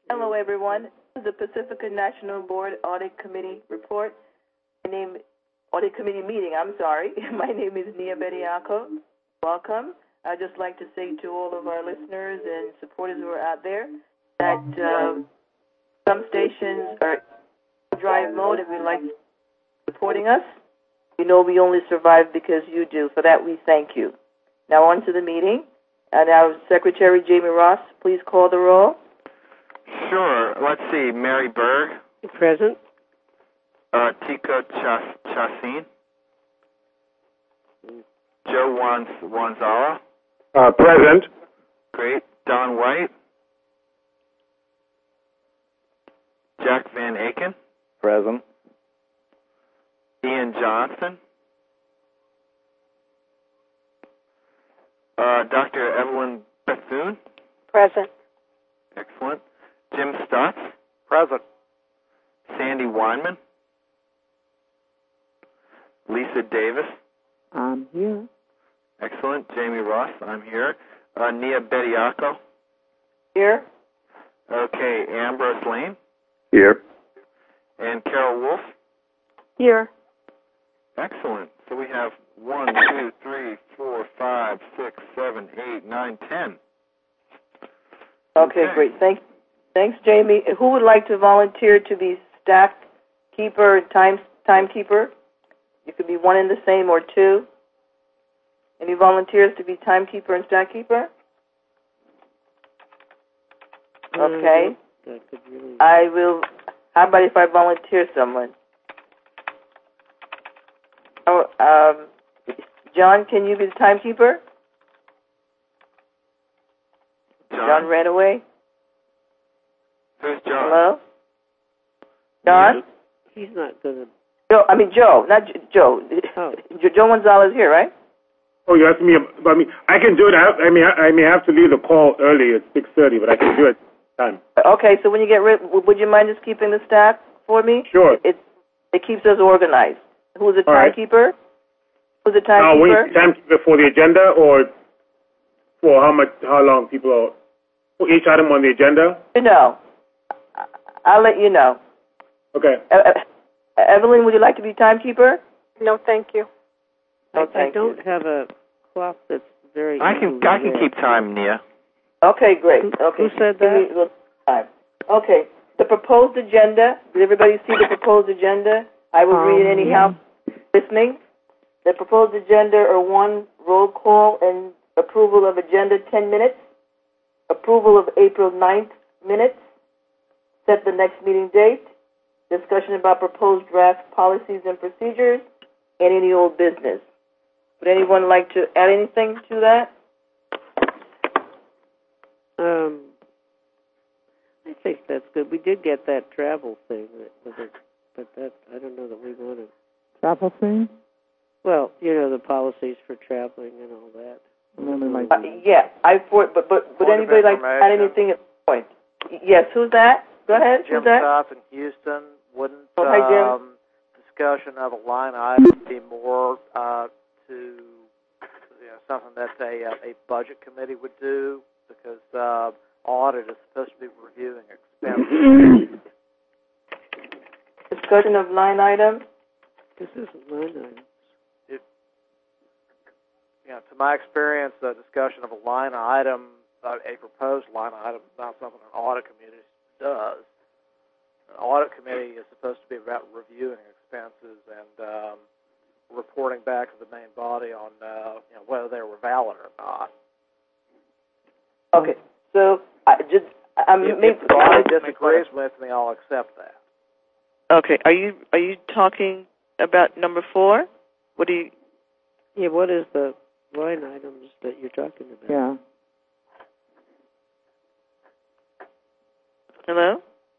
Hello, everyone. This is the Pacifica National Board Audit Committee report. Audit Committee meeting, I'm sorry. My name is Nia Bediako. Welcome. I'd just like to say to all of our listeners and supporters who are out there that some stations are drive mode if you'd like supporting us. We know we only survive because you do. For that, we thank you. Now on to the meeting. And our Secretary, Jamie Ross, please call the roll. Sure. Let's see. Mary Berg. Present. Tico Chassin. Joe Wanzala. Present. Great. Don White. Jack Van Aken. Present. Ian Johnson. Dr. Evelyn Bethune. Present. Excellent. Jim Stutz. Present. Sandy Weinman. Lisa Davis. I'm here. Excellent. Jamie Ross. I'm here. Nia Bediako. Here. Okay. Ambrose Lane. Here. And Carol Wolf. Here. Excellent. So we have 1, 2, 3, 4, 5, 6, 7, 8, 9, 10. Okay, great. Thanks, Jamie. Who would like to volunteer to be staff keeper, timekeeper? You could be one and the same or two. Any volunteers to be timekeeper and staff keeper? Okay. I will. How about if I volunteer someone? John, can you be the timekeeper? John ran away. Who's John? Hello? John? He's not going to... Joe, not Joe. Oh. Joe Gonzalez here, right? Oh, you asked me. I can do it. I may have to leave the call early at 6:30, but I can do it time. Okay, so when you get would you mind just keeping the staff for me? Ure. It keeps us organized. Who's the timekeeper? Right. Who's the timekeeper? Timekeeper for the agenda or for how long people are, for each item on the agenda? I'll let you know. Okay. Evelyn, would you like to be timekeeper? No, thank you. No, I don't have a clock that's very... I can keep time, Nia. Okay, great. Okay. Who said that? Okay. The proposed agenda. Did everybody see the proposed agenda? I will read it anyhow. Listening. The proposed agenda are 1, roll call and approval of agenda 10 minutes. Approval of April 9th minutes. Set the next meeting date. Discussion about proposed draft policies and procedures and any old business. Would anyone like to add anything to that? I think that's good. We did get that travel thing, but that I don't know that we want to. Travel thing? Well, the policies for traveling and all that. Would anybody like to add anything at this point? Yes, who's that? Go ahead. Jim who's that? South in Houston. Wouldn't hi, Jim. discussion of a line item be more to something that a budget committee would do, because audit is supposed to be reviewing expenses. Discussion of line item. This isn't line item. To my experience, the discussion of a line item, a proposed line item, is not something an audit committee does. An audit committee is supposed to be about reviewing expenses and reporting back to the main body on whether they were valid or not. Okay, so if the body disagrees with me, I'll accept that. Okay, are you talking about number 4? What do you? Yeah, what is the line items that you're talking about? Yeah. Hello?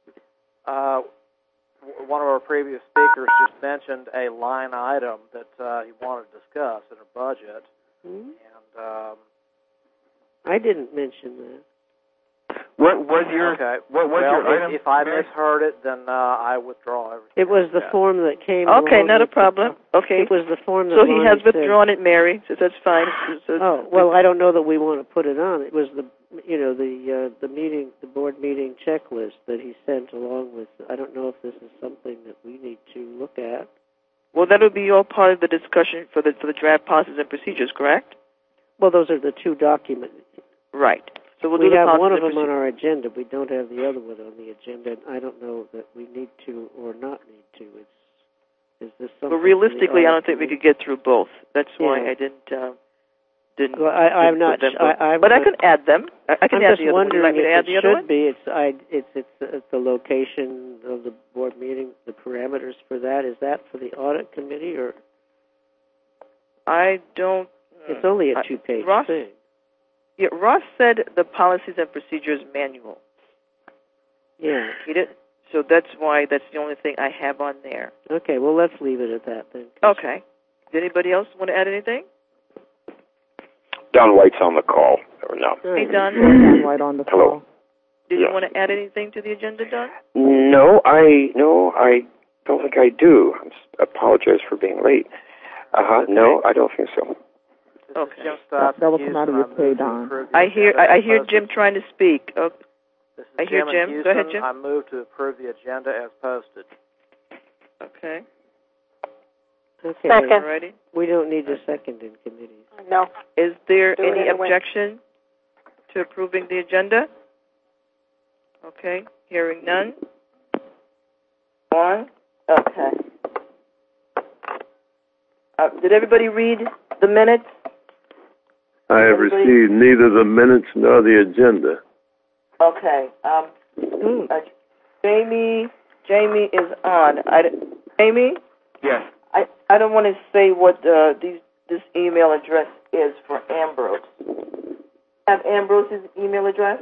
One of our previous speakers just mentioned a line item that he wanted to discuss in a budget, and I didn't mention that. What was your Okay. What was your item? If I Mary? misheard it, then I withdraw everything. It was the form that came. Okay, along not a with the- problem. Okay. It was the form that So he Lonnie has said- withdrawn it, Mary. So that's fine. So, Oh well, I don't know that we want to put it on. It was the board meeting checklist that he sent along with. I don't know if this is something that we need to look at. well, that'll be all part of the discussion for the draft policies and procedures, correct? Well, those are the two documents. Right. So we'll We do the have policies one of and them on procedures. our agenda. We don't have the other one on the agenda. And I don't know that we need to or not need to. Is this something? But realistically, I don't think we could get through both. That's why Yeah. I didn't. Well, I'm put not. them su- both. But I can add them. I can I'm add just the other one. Would you wondering like me to if add the it other should one? be. It's the location of the board meeting, the parameters for that. Is that for the audit committee or? I don't. It's only a 2-page Ross, thing. Yeah, Ross said the policies and procedures manual. Yeah. He did. So that's why that's the only thing I have on there. Okay. Well, let's leave it at that then. Okay. Does anybody else want to add anything? Don White's on the call. Or no? Hey, Don. Don White on the Hello. call. Did you Yeah. want to add anything to the agenda, Don? No, I don't think I do. I apologize for being late. No, I don't think so. Okay. Jim That will come out of your Houston. pay, I move to Don. approve the I hear agenda as Jim trying to speak. Oh, This is I hear Jim in Jim. Go ahead, Houston. Jim. I move to approve the agenda as posted. okay. Okay. Second. Alrighty. We don't need a second in committees. No. Is there Do it any anyway. objection to approving the agenda? Okay. Hearing none. One. Okay. Did everybody read the minutes? I have received neither the minutes nor the agenda. Okay. Jamie is on. Jamie, Yes. I don't want to say what this email address is for Ambrose. Have Ambrose's email address?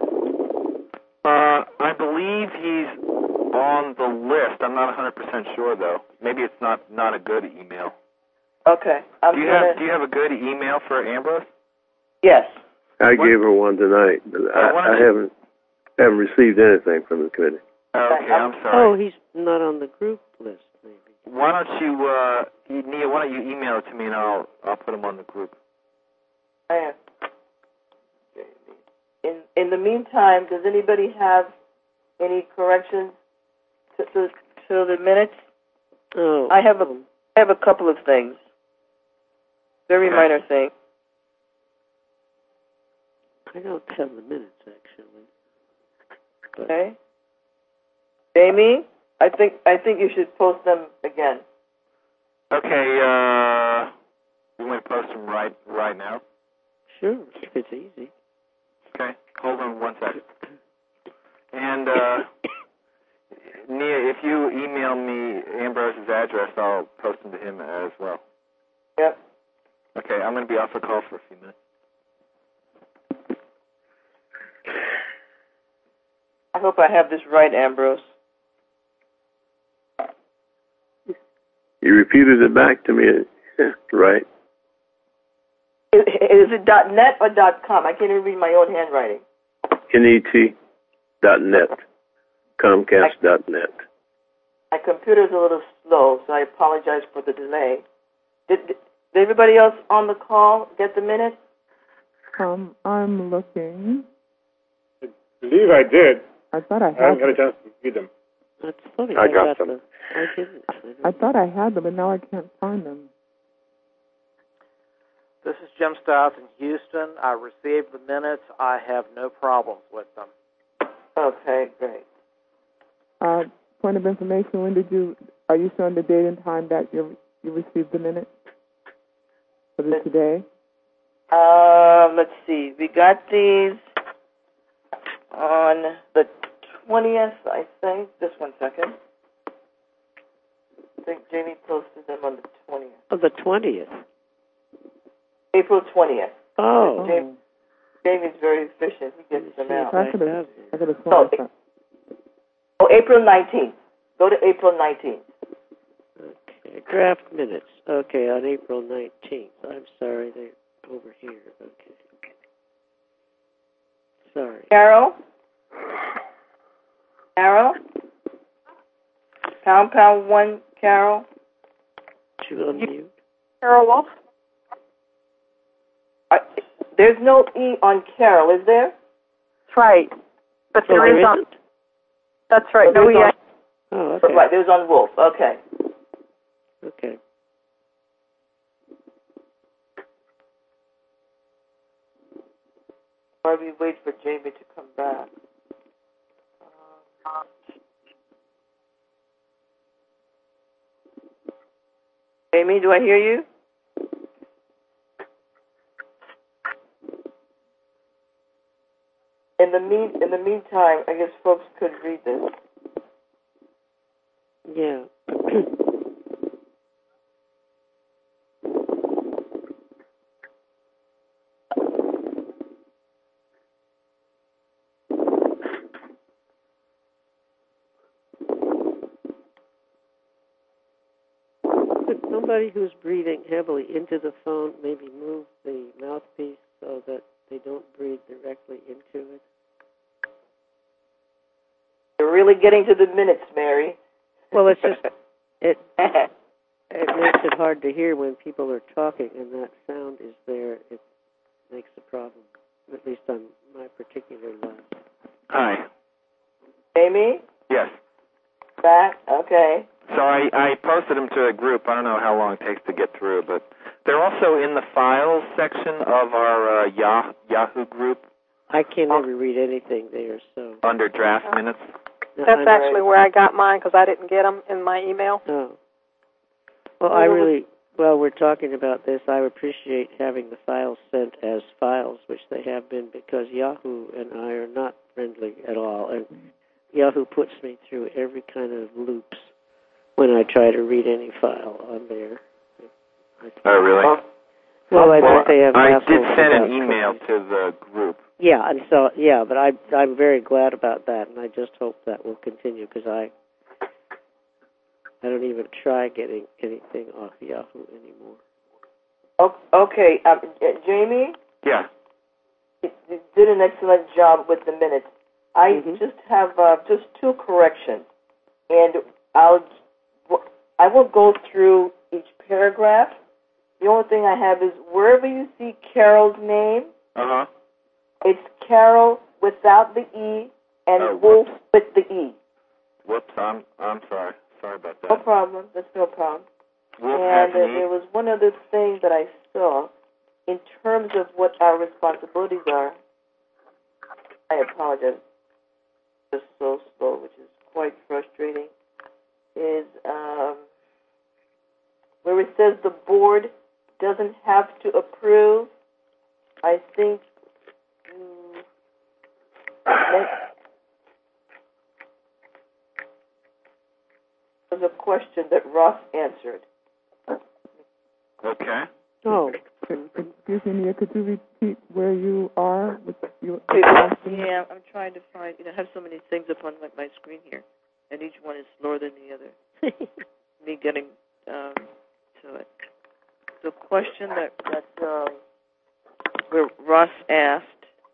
I believe he's on the list. I'm not 100% sure though. Maybe it's not a good email. Okay. Do you have a good email for Ambrose? Yes. I gave her one tonight, but I haven't received anything from the committee. Okay, I'm sorry. Oh, he's not on the group list, maybe. Why don't you, Nia? Why don't you email it to me and I'll put him on the group. I am. In the meantime, does anybody have any corrections to the minutes? Oh. I have a couple of things. Very minor thing. I don't have the minutes actually. But Okay. Jamie, I think you should post them again. Okay. You want to post them right now? sure, if it's easy. Okay. Hold on one second. And Nia, if you email me Ambrose's address, I'll post them to him as well. Yep. Okay. I'm going to be off the call for a few minutes. I hope I have this right, Ambrose. You repeated it back to me, right? Is it .net or .com? I can't even read my own handwriting. net, Comcast.net. My computer's a little slow, so I apologize for the delay. Did everybody else on the call get the minutes? I'm looking. I believe I did. I thought I I haven't had had a them. chance to read them. That's funny. I got them. I didn't. I thought I had them, but now I can't find them. This is Jim Stout in Houston. I received the minutes. I have no problems with them. Okay, great. Point of information, are you showing the date and time that you received the minutes? Was it today? Let's see. We got these on the 20th, I think. Just one second. I think Jamie posted them on the 20th. Oh, the 20th. April 20th. Oh. Jamie's very efficient. He gets them out. I could have Oh, sworn I saw. April 19th. Go to April 19th. Okay. Draft minutes. Okay, on April 19th. I'm sorry, they're over here. Okay. Sorry. Carol, Carol? Pound 1, Carol? Should we unmute? Carol Wolf? There's no E on Carol, is there? That's right. But there is on... That's right. No, yeah. Oh, okay. Right, there's on Wolf. Okay. Okay. While we wait for Jamie to come back. Jamie, do I hear you? In the meantime, I guess folks could read this. Yeah. Could somebody who's breathing heavily into the phone maybe move the mouthpiece so that they don't breathe directly into it? You're really getting to the minutes, Mary. Well, it's just it makes it hard to hear when people are talking, and that sound is there. It makes a problem, at least on my particular lab. Hi. Jamie? Yes. Back? Okay. So I posted them to a group. I don't know how long it takes to get through, but they're also in the files section of our Yahoo group. I can't ever read anything there, so... Under draft minutes. No, That's actually where I got mine because I didn't get them in my email. Oh. Well, while we're talking about this, I appreciate having the files sent as files, which they have been, because Yahoo and I are not friendly at all, and Yahoo puts me through every kind of loops when I try to read any file on there. Oh, really? Well, I think they have. I did send an email to the group. Yeah, and so but I'm very glad about that, and I just hope that will continue because I don't even try getting anything off Yahoo anymore. Okay, Jamie? Yeah. You did an excellent job with the minutes. I just have just 2 corrections, and I will go through each paragraph. The only thing I have is wherever you see Carol's name, it's Carol without the E and Wolf with the E. Whoops, I'm sorry. Sorry about that. No problem. That's no problem. Wolf and has an E. there was one other thing that I saw in terms of what our responsibilities are. I apologize. Just so slow, which is quite frustrating. Is where it says the board doesn't have to approve. I think was a question that Ross answered. Okay. Oh. Excuse me, Nia, could you repeat where you are with your... Yeah, I'm trying to find, I have so many things up on my screen here, and each one is slower than the other. Me getting to it. The question that where Ross asked,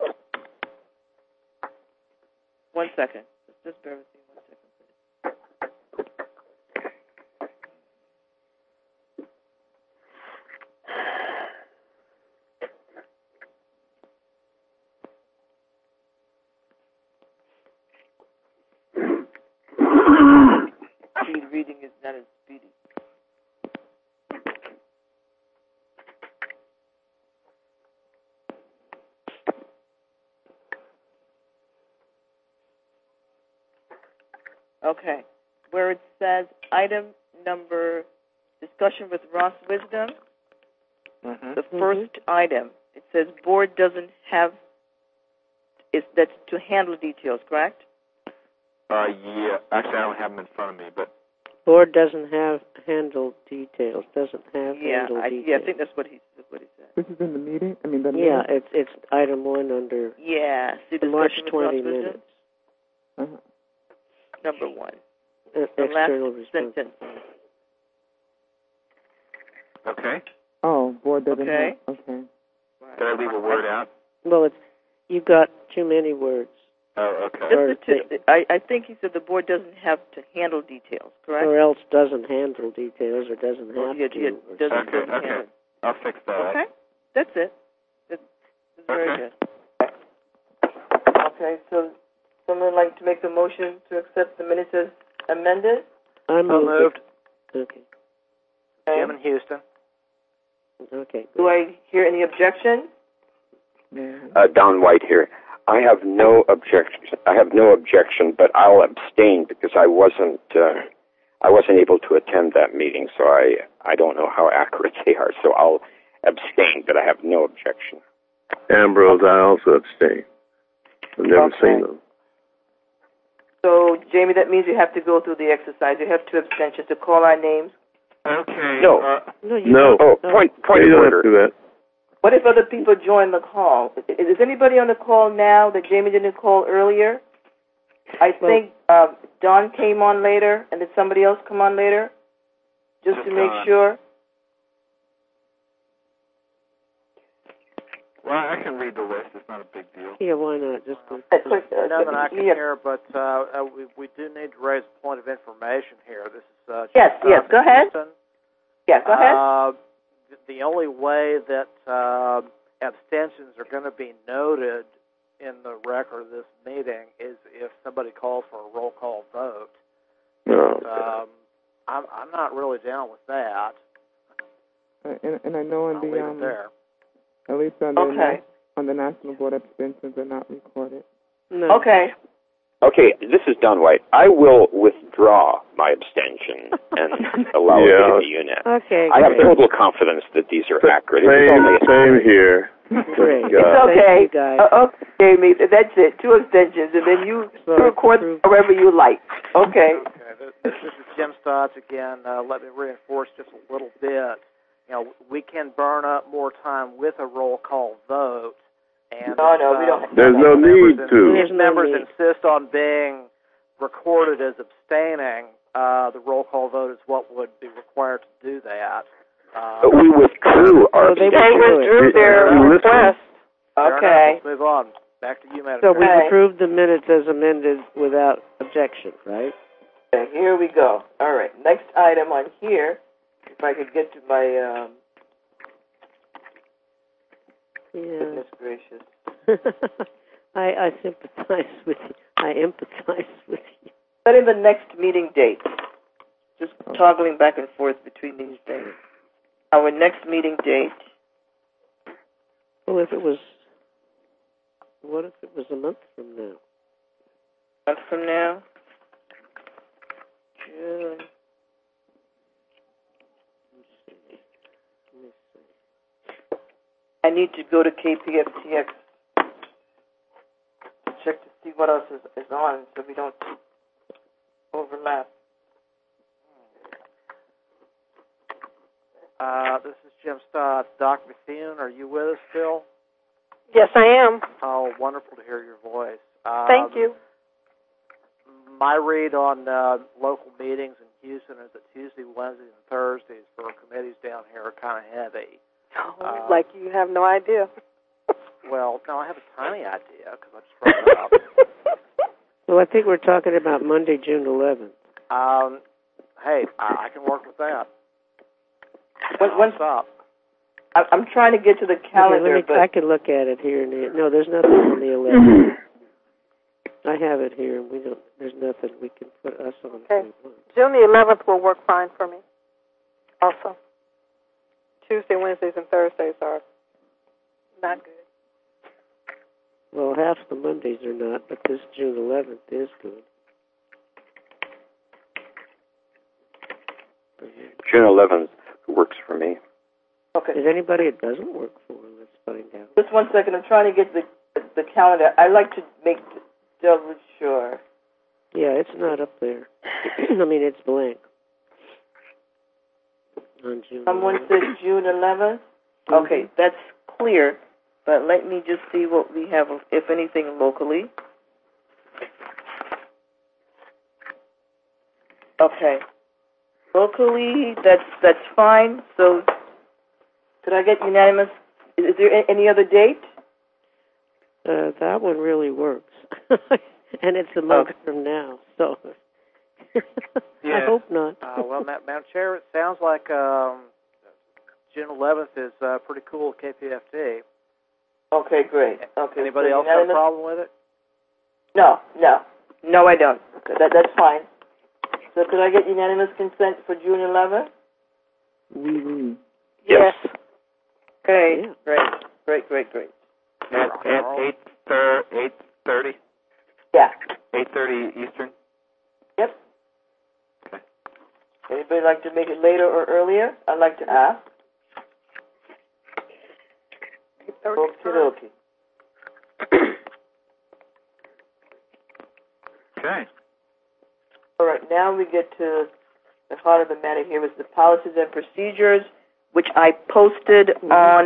one second, just bear with me 1 second, please. Speed reading is not as speedy. Okay. Where it says item number discussion with Ross Wisdom, the first item, it says board doesn't have, that's to handle details, correct? Yeah. Actually, I don't have them in front of me, but... Board doesn't have handle details. Doesn't have handle details. Yeah, I think that's what he said. This is in the meeting? I mean, the Yeah, minutes? it's item 1 under see the March discussion with 20 Ross Wisdom? minutes. Number 1. The external response. Sentence. Okay. Oh, board doesn't Okay. have... Okay. Did I leave a word out? Well, you've got too many words. Oh, okay. I think he said the board doesn't have to handle details, correct? Or else doesn't handle details or doesn't have to. Doesn't Okay. handle. I'll fix that. Okay, that's it. It's very good. Okay, so someone would like to make the motion to accept the minutes as amended? I'm moved. Okay. Jim in Houston. Okay. Do I hear any objection? Don White here. I have no objection, but I'll abstain because I wasn't able to attend that meeting, so I don't know how accurate they are. So I'll abstain, but I have no objection. Ambrose, I also abstain. I've never seen them. So, Jamie, that means you have to go through the exercise. You have 2 abstentions to call our names. Okay. No. No. Oh, point of order. Do that. What if other people join the call? Is anybody on the call now that Jamie didn't call earlier? I think Don came on later, and did somebody else come on later? Just to make sure. Well, I can read the list. It's not a big deal. Yeah, why not? Just None that I can hear, but we do need to raise a point of information here. This is yes. Go ahead. Houston. Yeah, go ahead. The only way that abstentions are going to be noted in the record of this meeting is if somebody calls for a roll call vote. No. I'm not really down with that. And I know I'll leave it there. at least on the National Board, abstentions are not recorded. No. Okay. Okay, this is Don White. I will withdraw my abstention and allow it to be unit. Okay. I have total confidence that these are accurate. Same here. Great. It's okay. Thank you, guys. Okay, Jamie, that's it. 2 abstentions, and then you record however you like. Okay. This is Jim Stotts again. Let me reinforce just a little bit. We can burn up more time with a roll call vote. And no, we don't. There's no need to. If members insist on being recorded as abstaining, the roll call vote is what would be required to do that. But we withdrew our They withdrew their request. Okay. Let's move on. Back to you, Madam So Chair. we've approved the minutes as amended without objection, right? Okay, here we go. All right, next item on here, if I could get to my, goodness gracious. I sympathize with you. I empathize with you. Setting the next meeting date. Just toggling back and forth between these things. Our next meeting date. Well, what if it was a month from now? A month from now? June. Let me see. I need to go to KPFTX to check to see what else is on so we don't overlap. This is Jim Stott. Doc Bethune, are you with us still? Yes, I am. Oh, wonderful to hear your voice. Thank you. My read on local meetings in Houston is that Tuesday, Wednesdays, and Thursdays for committees down here are kind of heavy. Like you have no idea. Well, no, I have a tiny idea because I just brought it up. Well, I think we're talking about Monday, June 11th. Hey, I can work with that. Stop. I'm trying to get to the calendar, okay, I can look at it here. No, there's nothing on the 11th. I have it here, and there's nothing we can put us on. Okay. June the 11th will work fine for me. Also, Tuesday, Wednesdays, and Thursdays are not good. Well, half the Mondays are not, but this June 11th is good. June 11th works for me. Okay. Is anybody it doesn't work for? Let's find out. Just 1 second. I'm trying to get the calendar. I like to make double sure. Yeah, it's not up there. I mean, it's blank. On June Someone 11th. said June 11th? Okay, that's clear. But let me just see what we have, if anything, locally. Okay. Locally, that's fine. So, could I get unanimous? Is there any other date? That one really works. And it's a month from now, so I hope not. Well, Madam Chair, it sounds like June 11th is pretty cool at KPFT. Okay, great. Okay. Anybody else have a problem with it? No, I don't. Okay, that's fine. So could I get unanimous consent for June 11th? Oui. Yes. Okay, Yeah. Great. At 8:30. Yeah. 8:30 Eastern. Yep. Okay. Anybody like to make it later or earlier? I'd like to ask. Okie. Okay. All right, now we get to the heart of the matter here is the policies and procedures, which I posted on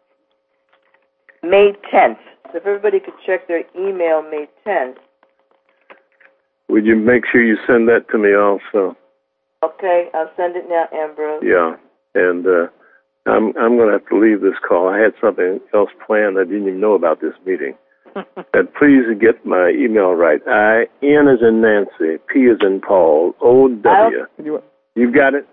May 10th. So if everybody could check their email May 10th. Would you make sure you send that to me also? Okay, I'll send it now, Ambrose. Yeah, and I'm going to have to leave this call. I had something else planned. I didn't even know about this meeting. And please get my email right. N as in Nancy, P as in Paul, O-W. You've got it?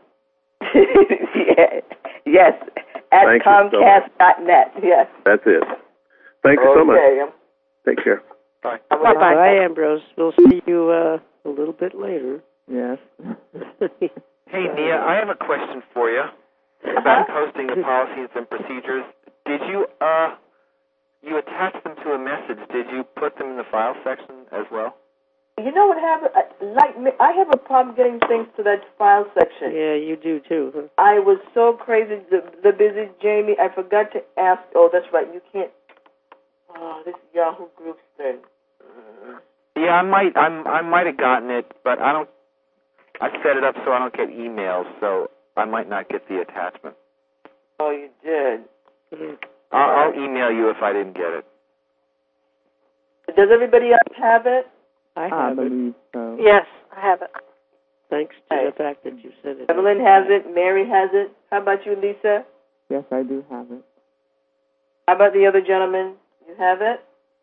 Yes, at Comcast.net, yes. That's it. Thank you so much. Take care. Bye. Bye, Ambrose. We'll see you a little bit later. Yes. Hey, Nia, I have a question for you about posting the policies and procedures. Did you attached them to a message? Did you put them in the file section as well? You know what happened? Like me, I have a problem getting things to that file section. Yeah, you do too. Huh? I was so crazy, the busy Jamie. I forgot to ask. Oh, that's right. You can't. Oh, this Yahoo Groups thing. Yeah, I might have gotten it, but I set it up so I don't get emails, so I might not get the attachment. Oh, you did. Mm-hmm. I'll email you if I didn't get it. Does everybody else have it? I believe so. Yes, I have it. Thanks to the fact that you said it. Evelyn has it. Mary has it. How about you, Lisa? Yes, I do have it. How about the other gentleman? You have it?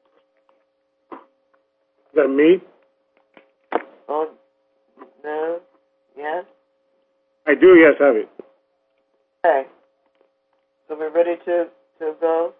Is that me? Oh, no. Yes? I do, yes, have it. Okay. So we're ready to go.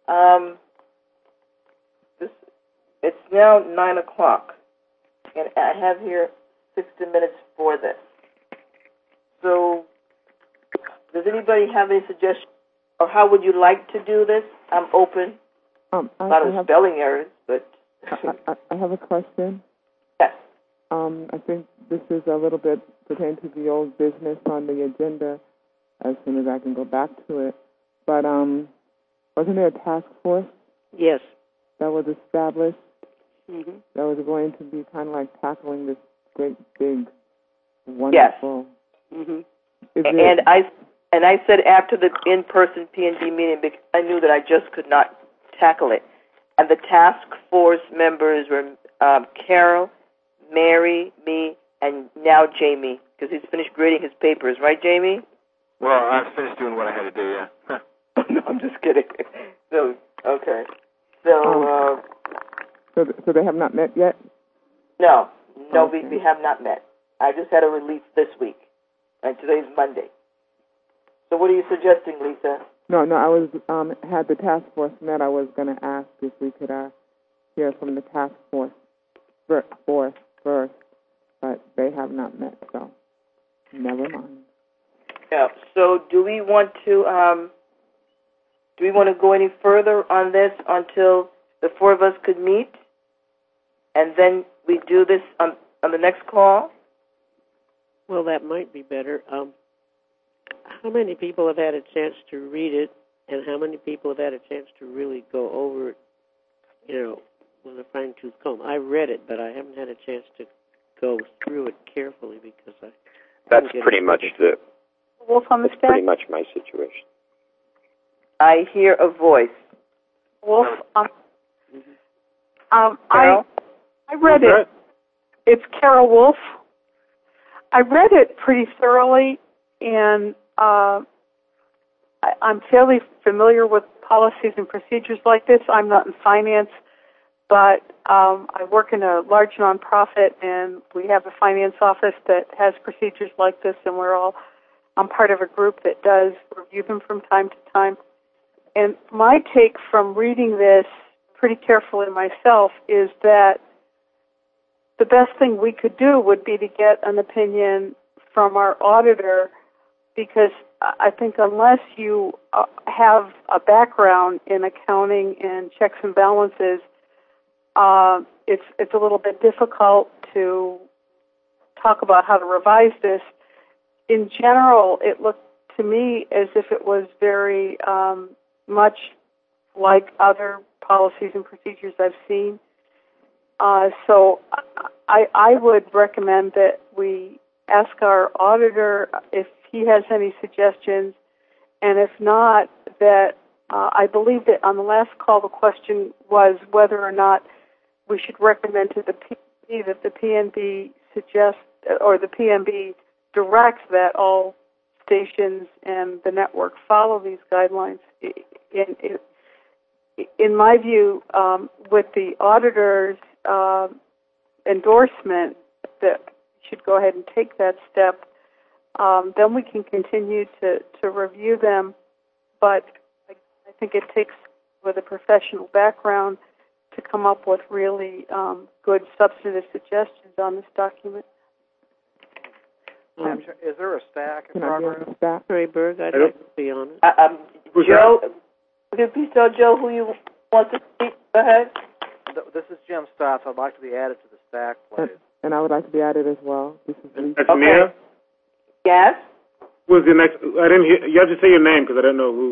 It's now 9 o'clock, and I have here 60 minutes for this. So, does anybody have any suggestions, or how would you like to do this? I'm open. A lot of spelling errors, but... I have a question. Yes. I think this is a little bit pertaining to the old business on the agenda as soon as I can go back to it. But wasn't there a task force? Yes. That was established? Mm-hmm. That was going to be kind of like tackling this great, big, wonderful... Yes. Mm-hmm. And I said after the in-person P&D meeting, because I knew that I just could not tackle it. And the task force members were Carol, Mary, me, and now Jamie, because he's finished grading his papers. Right, Jamie? Well, I've finished doing what I had to do, yeah. No, I'm just kidding. So, okay. So they have not met yet? No, okay. we have not met. I just had a release this week, and today's Monday. So what are you suggesting, Lisa? No, I was had the task force met. I was going to ask if we could hear from the task force first, but they have not met, so never mind. Yeah. So do we want to go any further on this until the four of us could meet, and then we do this on the next call? Well, that might be better. How many people have had a chance to read it, and how many people have had a chance to really go over it, with a fine-tooth comb? I read it, but I haven't had a chance to go through it carefully because I... That's pretty much Wolf on the That's stack? pretty much my situation. I hear a voice. Wolf, Carol? I read it. It's Carol Wolf. I read it pretty thoroughly, and I'm fairly familiar with policies and procedures like this. I'm not in finance, but I work in a large nonprofit, and we have a finance office that has procedures like this, and I'm part of a group that does review them from time to time. And my take from reading this pretty carefully myself is that the best thing we could do would be to get an opinion from our auditor, because I think unless you have a background in accounting and checks and balances, it's a little bit difficult to talk about how to revise this. In general, it looked to me as if it was very much like other policies and procedures I've seen. So I would recommend that we ask our auditor if he has any suggestions, and if not, that I believe that on the last call the question was whether or not we should recommend to the PNB that the PNB suggests, or the PNB directs that all stations and the network follow these guidelines. In my view, with the auditor's endorsement that we should go ahead and take that step, then we can continue to review them. But I think it takes with a professional background to come up with really good substantive suggestions on this document. Is there a stack in Can progress? I be on the stack? Ray Berg, I'd like to be on it. Joe, would you please tell Joe who you want to speak? Go ahead. This is Jim Stotts. I'd like to be added to the stack, please. And I would like to be added as well. This is Lisa. That's Mia? Yes? Who's the next? I didn't hear. You have to say your name because I don't know who.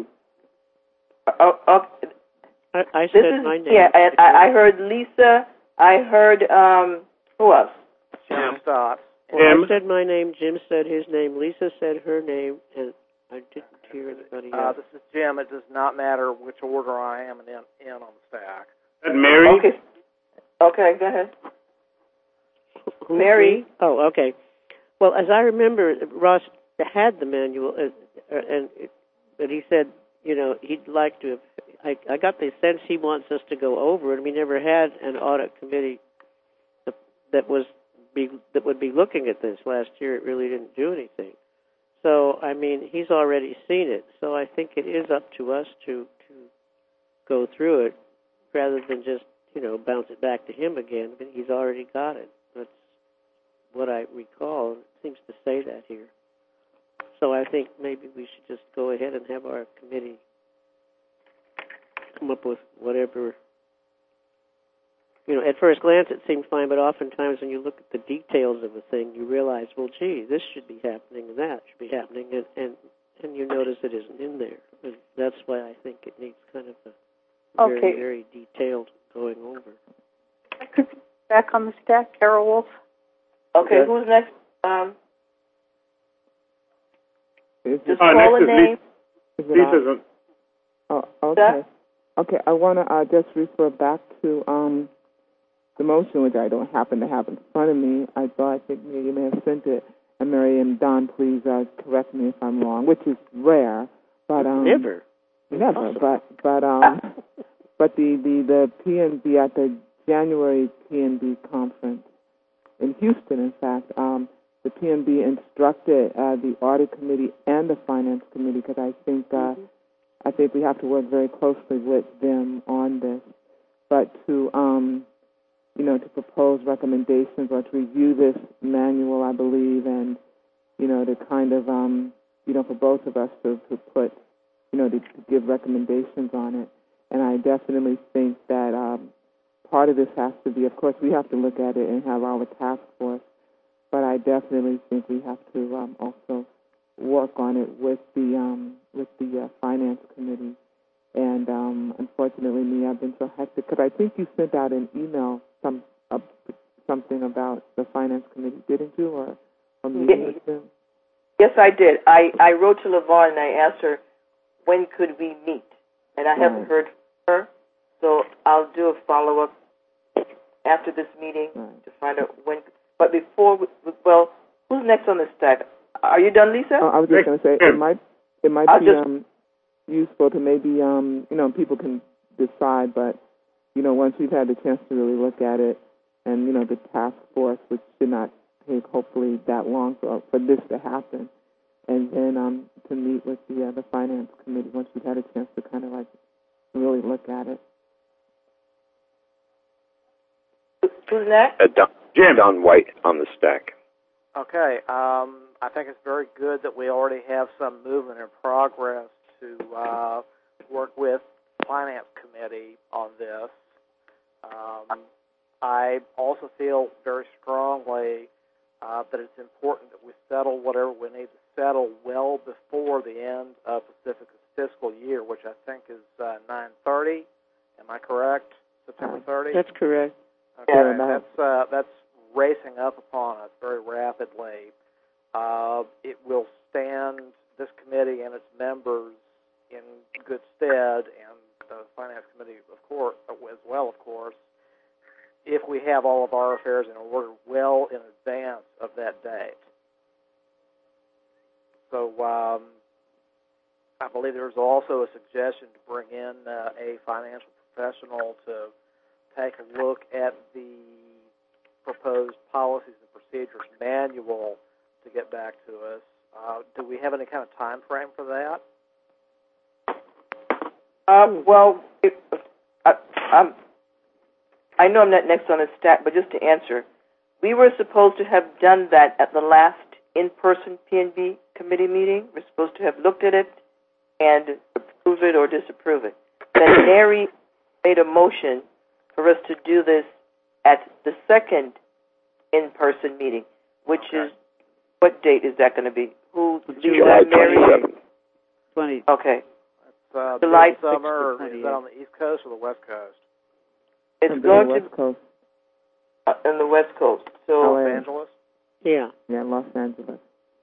I said my name. Yeah, I heard Lisa. I heard, who else? Jim Stotts. Well, I said my name, Jim said his name, Lisa said her name, and I didn't hear anybody else. This is Jim. It does not matter which order I am in on the stack. That Mary? Okay, go ahead. Who, Mary? Me? Oh, okay. Well, as I remember, Ross had the manual, but he said, he'd like to have, I got the sense he wants us to go over it. We never had an audit committee that would be looking at this. Last year it really didn't do anything. So, he's already seen it. So I think it is up to us to go through it rather than just, bounce it back to him again. But he's already got it. That's what I recall. It seems to say that here. So I think maybe we should just go ahead and have our committee come up with whatever. At first glance it seems fine, but oftentimes when you look at the details of a thing, you realize, well, gee, this should be happening and that should be happening, and you notice it isn't in there. And that's why I think it needs kind of a very, very detailed going over. I could be back on the stack, Carol Wolf. Okay, who's next? Just next call a is name. Lisa's. Oh, okay. Okay, I want to just refer back to the motion, which I don't happen to have in front of me. I think you may have sent it. And Mary and Don, please correct me if I'm wrong, which is rare. But never. Awesome. But the PNB at the January PNB conference in Houston, in fact, the PNB instructed the audit committee and the finance committee, because I think we have to work very closely with them on this, but to to propose recommendations or to review this manual, I believe, and to kind of for both of us to put to give recommendations on it. And I definitely think that part of this has to be, of course, we have to look at it and have our task force, but I definitely think we have to also work on it with the finance committee. And unfortunately, me, I've been so hectic because I think you sent out an email something about the finance committee, didn't you, or a meeting with them? Yes, I did. I wrote to LaVon and I asked her when could we meet, and I haven't heard from her, so I'll do a follow-up after this meeting to find out when. But before, who's next on the stack? Are you done, Lisa? I was just going to say it might be useful to maybe people can decide, but once you've had the chance to really look at it, and the task force, which should not take hopefully that long for this to happen, and then to meet with the finance committee once you've had a chance to kind of like really look at it. Who's next? Jim. Don White on the stack. Okay. I think it's very good that we already have some movement in progress to work with the Finance Committee on this. I also feel very strongly that it's important that we settle whatever we need to settle well before the end of Pacifica's fiscal year, which I think is 9/30. Am I correct? September 30? That's correct. Okay, that's racing up upon us very rapidly. It will stand this committee and its members in good stead, and the Finance Committee, of course, as well, of course, if we have all of our affairs in order well in advance of that date. So I believe there's also a suggestion to bring in a financial professional to take a look at the proposed policies and procedures manual to get back to us. Do we have any kind of time frame for that? I know I'm not next on the stack, but just to answer, we were supposed to have done that at the last in-person PNB committee meeting. We're supposed to have looked at it and approve it or disapprove it. Then Mary made a motion for us to do this at the second in-person meeting, which is, what date is that going to be? July 27th. 20. Okay. That's July summer, or is that on the East Coast or the West Coast? It's going West to Coast. On the West Coast. So Los Angeles? Yeah. Yeah, Los Angeles.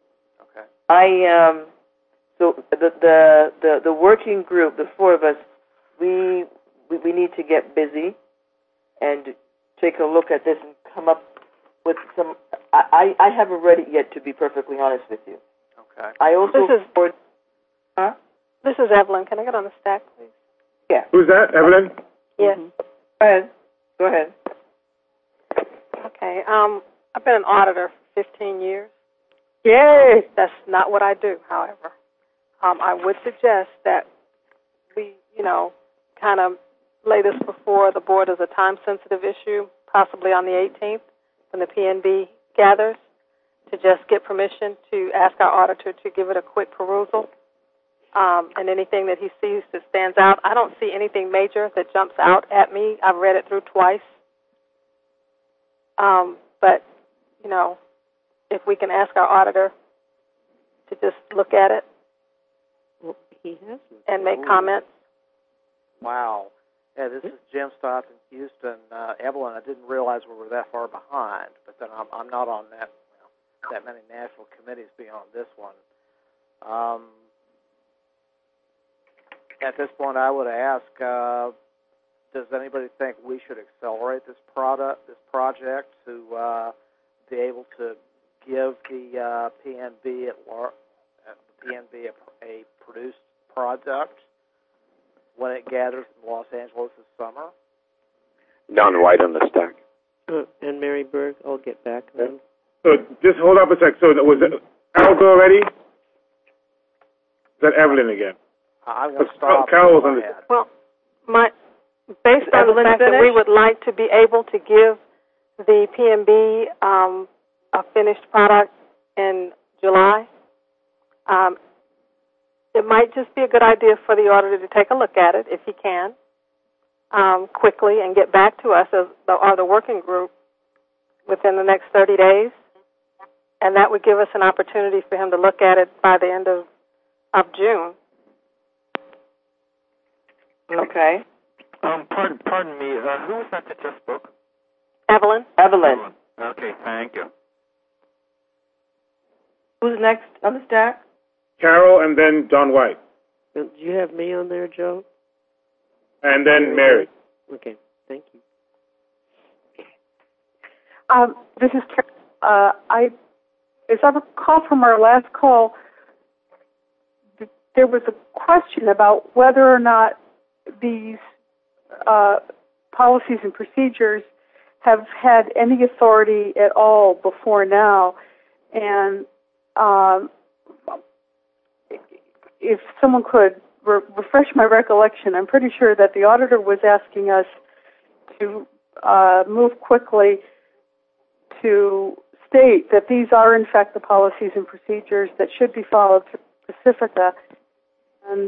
Okay. So the working group, the four of us, we need to get busy and take a look at this and come up with some. I haven't read it yet, to be perfectly honest with you. Okay. I also This is Evelyn. Can I get on the stack, please? Yeah. Who's that, Evelyn? Yes. Go ahead. Okay. I've been an auditor for 15 years. Yay! That's not what I do, however. I would suggest that we, kind of lay this before the board as a time-sensitive issue, possibly on the 18th when the PNB gathers, to just get permission to ask our auditor to give it a quick perusal. And anything that he sees that stands out. I don't see anything major that jumps out at me. I've read it through twice. But, if we can ask our auditor to just look at it He hasn't. and make comments. Wow. Yeah, this is Jim Stotts in Houston. Evelyn, I didn't realize we were that far behind, but then I'm not on that many national committees beyond this one. At this point, I would ask, does anybody think we should accelerate this project to be able to give the PNB a produced product when it gathers in Los Angeles this summer? Don White on the stack. And Mary Berg, I'll get back then. So just hold up a sec. So was it Al go already? Is that Evelyn again? I'm going to stop. Carol was on the. Well, based on the fact that we would like to be able to give the PNB a finished product in July, it might just be a good idea for the auditor to take a look at it, if he can, quickly and get back to us or the working group within the next 30 days. And that would give us an opportunity for him to look at it by the end of June. Okay. Pardon me. Who was that just spoke? Evelyn. Okay, thank you. Who's next on the stack? Carol and then Don White. Do you have me on there, Joe? And then Mary. Okay, thank you. This is Carol. As I recall from our last call, there was a question about whether or not these policies and procedures have had any authority at all before now. And if someone could refresh my recollection, I'm pretty sure that the auditor was asking us to move quickly to state that these are, in fact, the policies and procedures that should be followed through Pacifica. And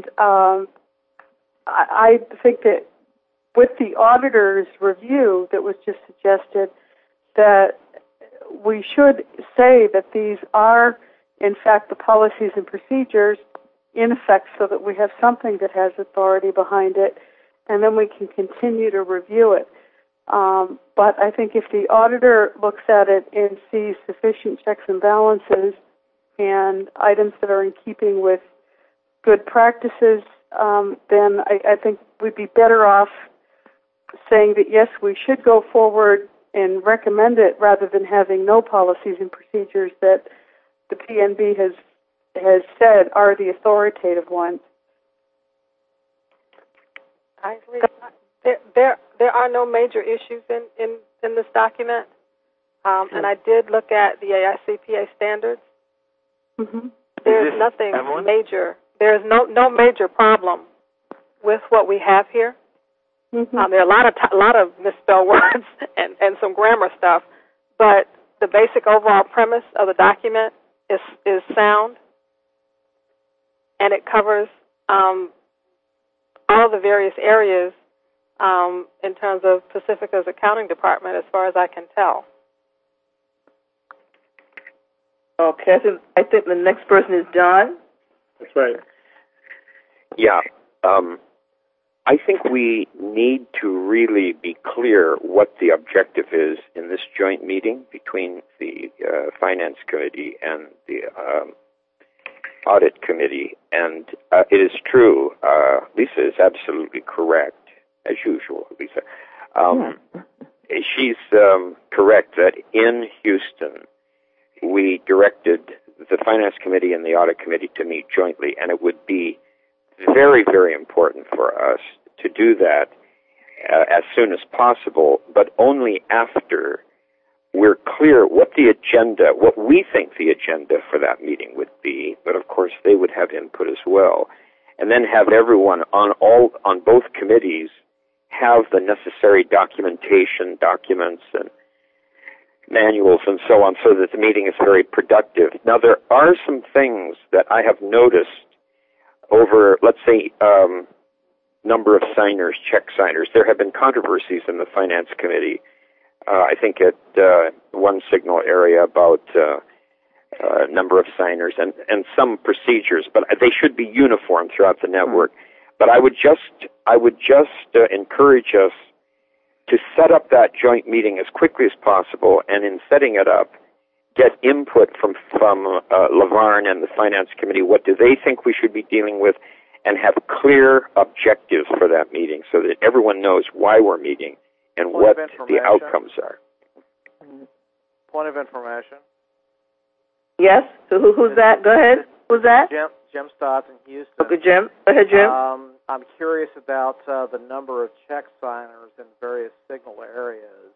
I think that with the auditor's review that was just suggested, that we should say that these are, in fact, the policies and procedures in effect, so that we have something that has authority behind it, and then we can continue to review it. But I think if the auditor looks at it and sees sufficient checks and balances and items that are in keeping with good practices, then I think we'd be better off saying that, yes, we should go forward and recommend it rather than having no policies and procedures that the PNB has said are the authoritative ones. I agree. There are no major issues in this document, and I did look at the AICPA standards. Mm-hmm. There's nothing major. There's no major problem with what we have here. Mm-hmm. There are a lot of misspelled words and some grammar stuff, but the basic overall premise of the document is sound, and it covers all the various areas in terms of Pacifica's accounting department, as far as I can tell. Okay, I think the next person is Don. That's right. Yeah. I think we need to really be clear what the objective is in this joint meeting between the Finance Committee and the Audit Committee. And it is true, Lisa is absolutely correct, as usual, Lisa. She's correct that in Houston, we directed the Finance Committee and the Audit Committee to meet jointly, and it would be very, very important for us to do that as soon as possible, but only after we're clear what the agenda, what we think the agenda for that meeting would be, but of course they would have input as well, and then have everyone on both committees have the necessary documentation, documents, and manuals and so on, so that the meeting is very productive. Now, there are some things that I have noticed over, let's say, number of signers, check signers. There have been controversies in the Finance Committee, I think at one signal area about number of signers and some procedures, but they should be uniform throughout the network. But I would just encourage us to set up that joint meeting as quickly as possible, and in setting it up, get input from Lavarne and the Finance Committee. What do they think we should be dealing with, and have clear objectives for that meeting so that everyone knows why we're meeting and what the outcomes are. Point of information. Yes? So who's that? Go ahead. Who's that? Jim Stotts in Houston. Okay, Jim. Go ahead, Jim. I'm curious about the number of check signers in various signal areas.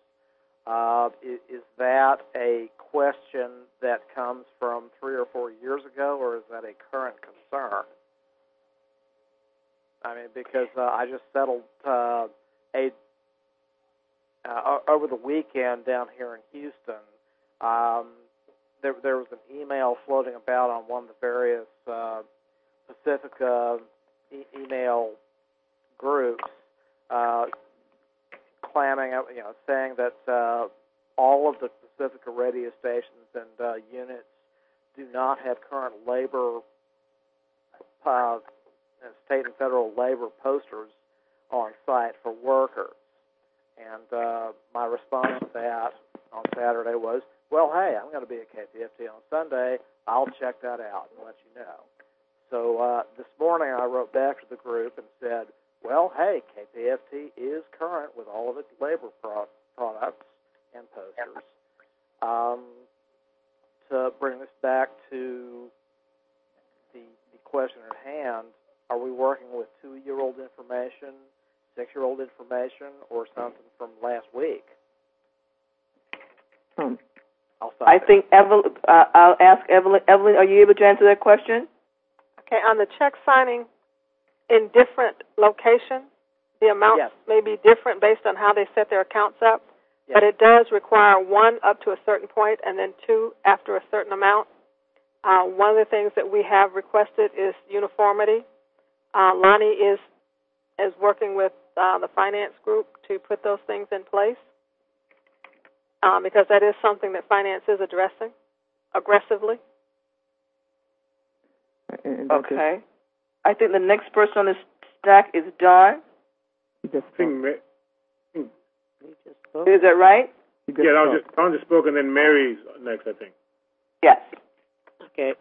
Is that a question that comes from 3 or 4 years ago, or is that a current concern? I mean, because I just settled over the weekend down here in Houston. There was an email floating about on one of the various Pacifica email groups, saying that all of the Pacifica radio stations and units do not have current labor, state and federal labor posters on site for workers. And my response to that on Saturday was, well, hey, I'm going to be at KPFT on Sunday. I'll check that out and let you know. So this morning I wrote back to the group and said, well, hey, KPFT is current with all of its labor products and posters. To bring this back to the question at hand, are we working with 2-year-old information, 6-year-old information or something from last week. I'll stop I there. think I'll ask Evelyn. Evelyn, are you able to answer that question? Okay, on the check signing in different locations, the amounts Yes. may be different based on how they set their accounts up, Yes. but it does require 1 up to a certain point and then 2 after a certain amount. One of the things that we have requested is uniformity. Lonnie is working with the finance group to put those things in place because that is something that finance is addressing aggressively. Okay. I think the next person on the stack is Don. He just spoke. Is that right? Yeah, Don just spoke, and then Mary's next, I think. Yes. Okay.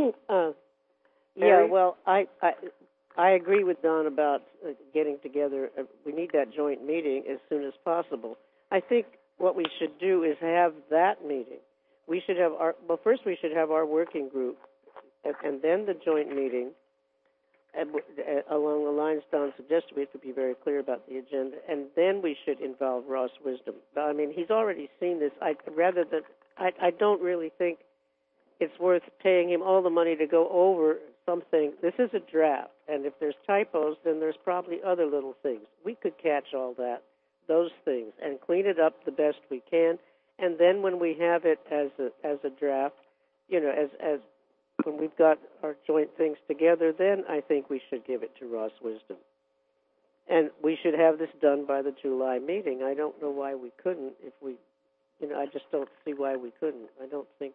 Yeah. Well, I agree with Don about getting together. We need that joint meeting as soon as possible. I think what we should do is have that meeting. We should have first we should have our working group, and then the joint meeting. Along the lines Don suggested, we have to be very clear about the agenda, and then we should involve Ross Wisdom. I mean, he's already seen this. I don't really think it's worth paying him all the money to go over something. This is a draft, and if there's typos, then there's probably other little things. We could catch all those things, and clean it up the best we can. And then when we have it as a draft, as when we've got our joint things together, then I think we should give it to Ross Wisdom. And we should have this done by the July meeting. I don't know why we couldn't if we, I just don't see why we couldn't. I don't think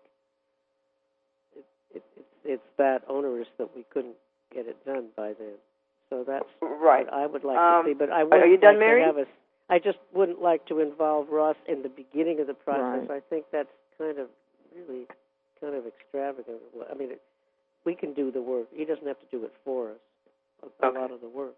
it's that onerous that we couldn't get it done by then. So that's right. what I would like to see. But I are you done, Mary? I just wouldn't like to involve Ross in the beginning of the process. Right. I think that's kind of extravagant. I mean, we can do the work. He doesn't have to do it for us. A lot of the work.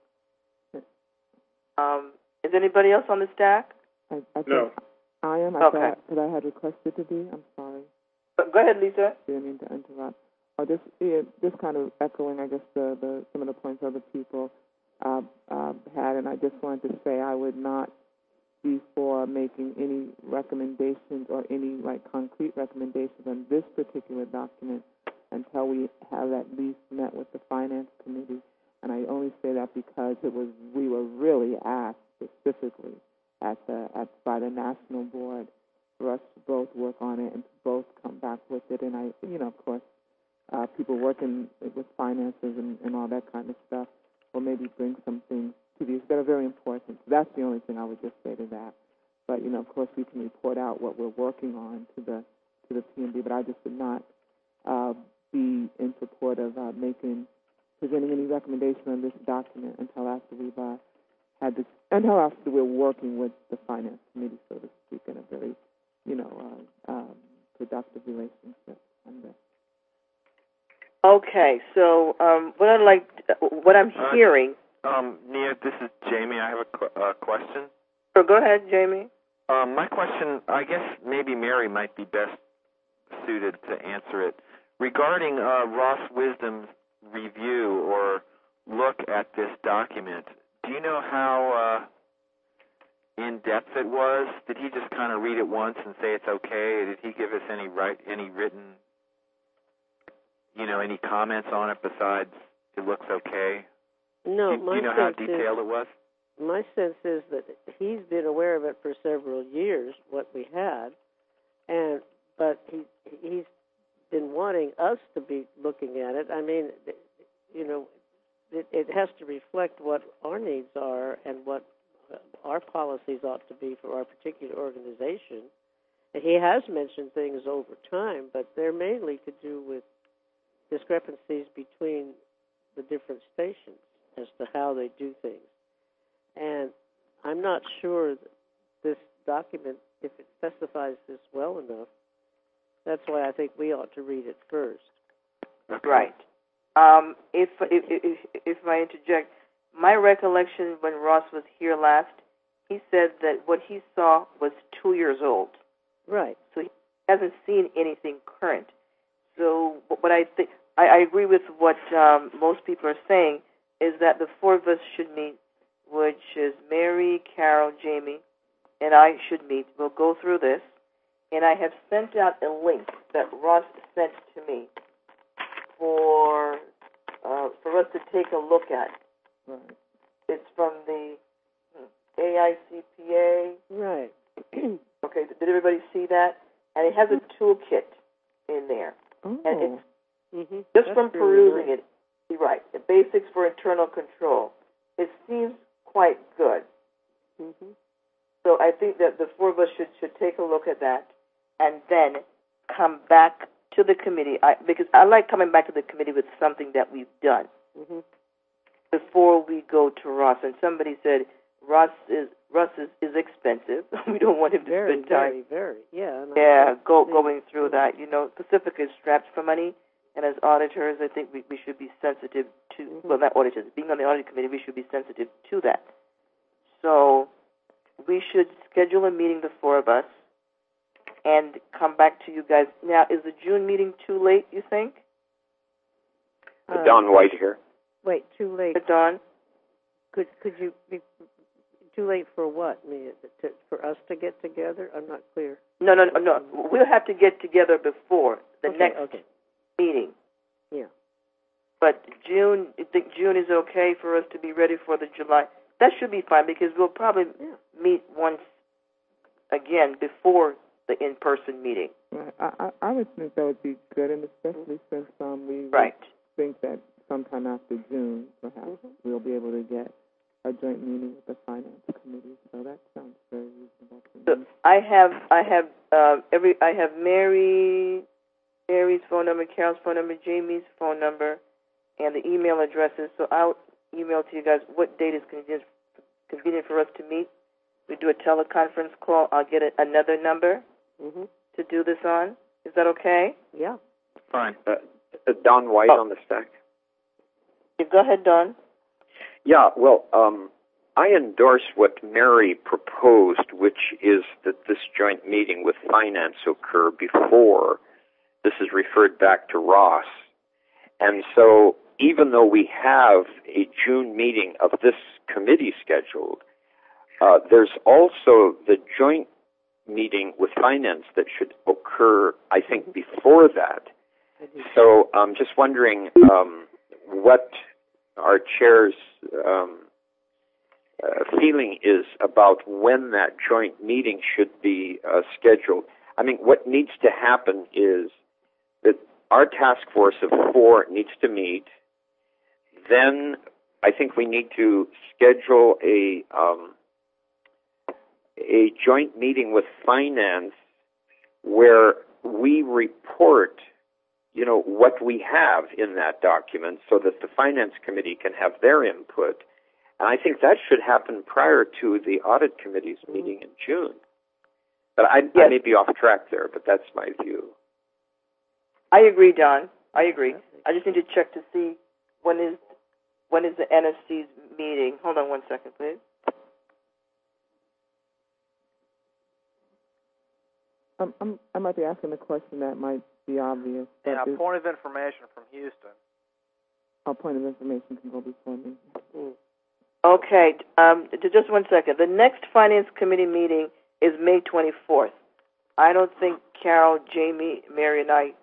Is anybody else on the stack? No. I am. Okay. That I had requested to be. I'm sorry. Go ahead, Lisa. Didn't mean to interrupt. Just kind of echoing, I guess, some of the points other people had, and I just wanted to say I would not be for making any recommendations or any concrete recommendations on this particular document until we have at least met with the finance committee. And I only say that because we were really asked specifically by the national board for us to both work on it and to both come back with it. And of course, people working with finances and all that kind of stuff will maybe bring some things to these that are very important. So that's the only thing I would just say to that. But of course, we can report out what we're working on to the PMB. But I just would not be in support of presenting any recommendation on this document until after we've until after we're working with the finance committee, so to speak, in a very productive relationship on this. Okay, so what I'm hearing. Nia, this is Jamie. I have a question. So go ahead, Jamie. My question, I guess maybe Mary might be best suited to answer it. Regarding Ross Wisdom's review or look at this document, do you know how in-depth it was? Did he just kind of read it once and say it's okay? Did he give us any written, any comments on it besides it looks okay? No, do you know how detailed it was? My sense is that he's been aware of it for several years, what we had, but he's been wanting us to be looking at it. I mean, it has to reflect what our needs are and what our policies ought to be for our particular organization. And he has mentioned things over time, but they're mainly to do with discrepancies between the different stations as to how they do things. And I'm not sure that this document, if it specifies this well enough, that's why I think we ought to read it first. Right. If I interject, my recollection when Ross was here last, he said that what he saw was 2 years old. Right. So he hasn't seen anything current. So what I think, I agree with what most people are saying, is that the four of us should meet which is Mary, Carol, Jamie, and I should meet. We'll go through this. And I have sent out a link that Ross sent to me for us to take a look at. Right. It's from the AICPA. Right. Okay, did everybody see that? And it has a toolkit in there. Oh. And it's just That's from really perusing nice. it, you're right, the basics for internal control. It seems quite good. So I think that the four of us should take a look at that and then come back to the committee. Because I like coming back to the committee with something that we've done before we go to Ross. And somebody said Ross is expensive. We don't want him to spend time. Very. Yeah. Going through that. You know, Pacifica is strapped for money, and as auditors, I think we should be sensitive to. Well, not auditors. Being on the audit committee, we should be sensitive to that. So we should schedule a meeting, the four of us, and come back to you guys. Now, is the June meeting too late, you think? Don White here. Wait, too late. Don? Could you be too late for what? For us to get together? I'm not clear. No. We'll have to get together before the next meeting. Yeah. But June, you think June is okay for us to be ready for the July? That should be fine because we'll probably meet once again before the in-person meeting. Right. I would think that would be good, and especially since we think that sometime after June, perhaps, we'll be able to get a joint meeting with the finance committee. So that sounds very reasonable to me. So I have Mary's phone number, Carol's phone number, Jamie's phone number, and the email addresses. So I'll email to you guys what date is convenient for us to meet. We do a teleconference call. I'll get another number to do this on. Is that okay? Yeah. Fine. Don White on the stack. Go ahead, Don. Yeah, well, I endorse what Mary proposed, which is that this joint meeting with finance occur before this is referred back to Ross. And so even though we have a June meeting of this committee scheduled, there's also the joint meeting with finance that should occur, I think, before that. So I'm just wondering what our chair's feeling is about when that joint meeting should be scheduled. I mean, what needs to happen is that our task force of 4 needs to meet. Then I think we need to schedule a joint meeting with finance where we report, what we have in that document so that the finance committee can have their input. And I think that should happen prior to the audit committee's meeting in June. But I may be off track there, but that's my view. I agree, Don. I agree. I just need to check to see when is the NFC's meeting. Hold on one second, please. I might be asking a question that might be obvious. Yeah, point of information from Houston. A point of information can go before me. Okay, just 1 second. The next Finance Committee meeting is May 24th. I don't think Carol, Jamie, Mary, and I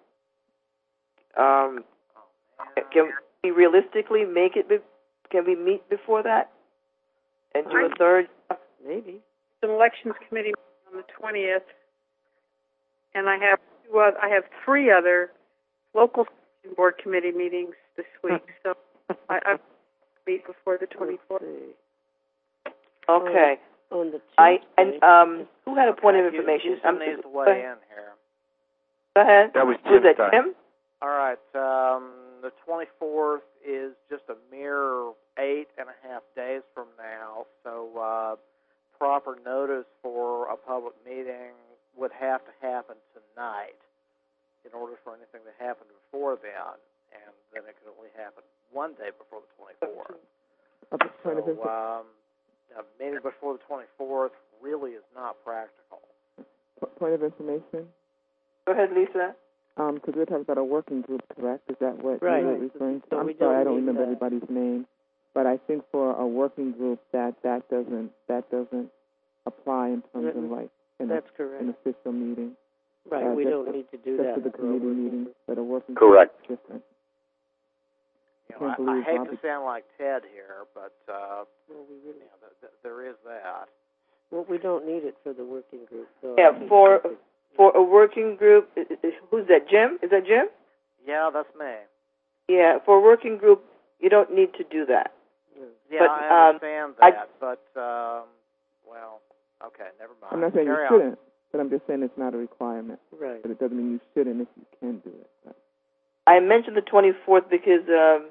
can we realistically make it. Can we meet before that and do a third? Maybe. An elections committee on the 20th, and I have 3 other local board committee meetings this week. So I meet before the 24th. Okay. On the who had a point of information? Houston needs to weigh in here. Go ahead. That was Jim's Jim's that time. Tim? All right. The 24th is just a mere 8.5 days from now, so proper notice for a public meeting would have to happen tonight in order for anything to happen before then, and then it could only happen one day before the 24th. So, a meeting before the 24th really is not practical. Point of information? Go ahead, Lisa. Because we're talking about a working group, correct? Is that what right. you're referring to? So I'm sorry, I don't remember everybody's name. But I think for a working group that doesn't apply in terms of like That's correct. an official meeting. Right, we don't need to do just that. for the committee meetings, but a working Correct. group is different. I hate to sound like Ted here, but Well, we really, there is that. well, we don't need it for the working group. So Yeah, for a working group, who's that, Jim? Is that Jim? Yeah, that's me. Yeah, for a working group, you don't need to do that. Yeah, But, I understand that, but, well, okay, never mind. I'm not saying Carry you on. shouldn't, but I'm just saying it's not a requirement. Right. But it doesn't mean you shouldn't if you can do it. But. I mentioned the 24th because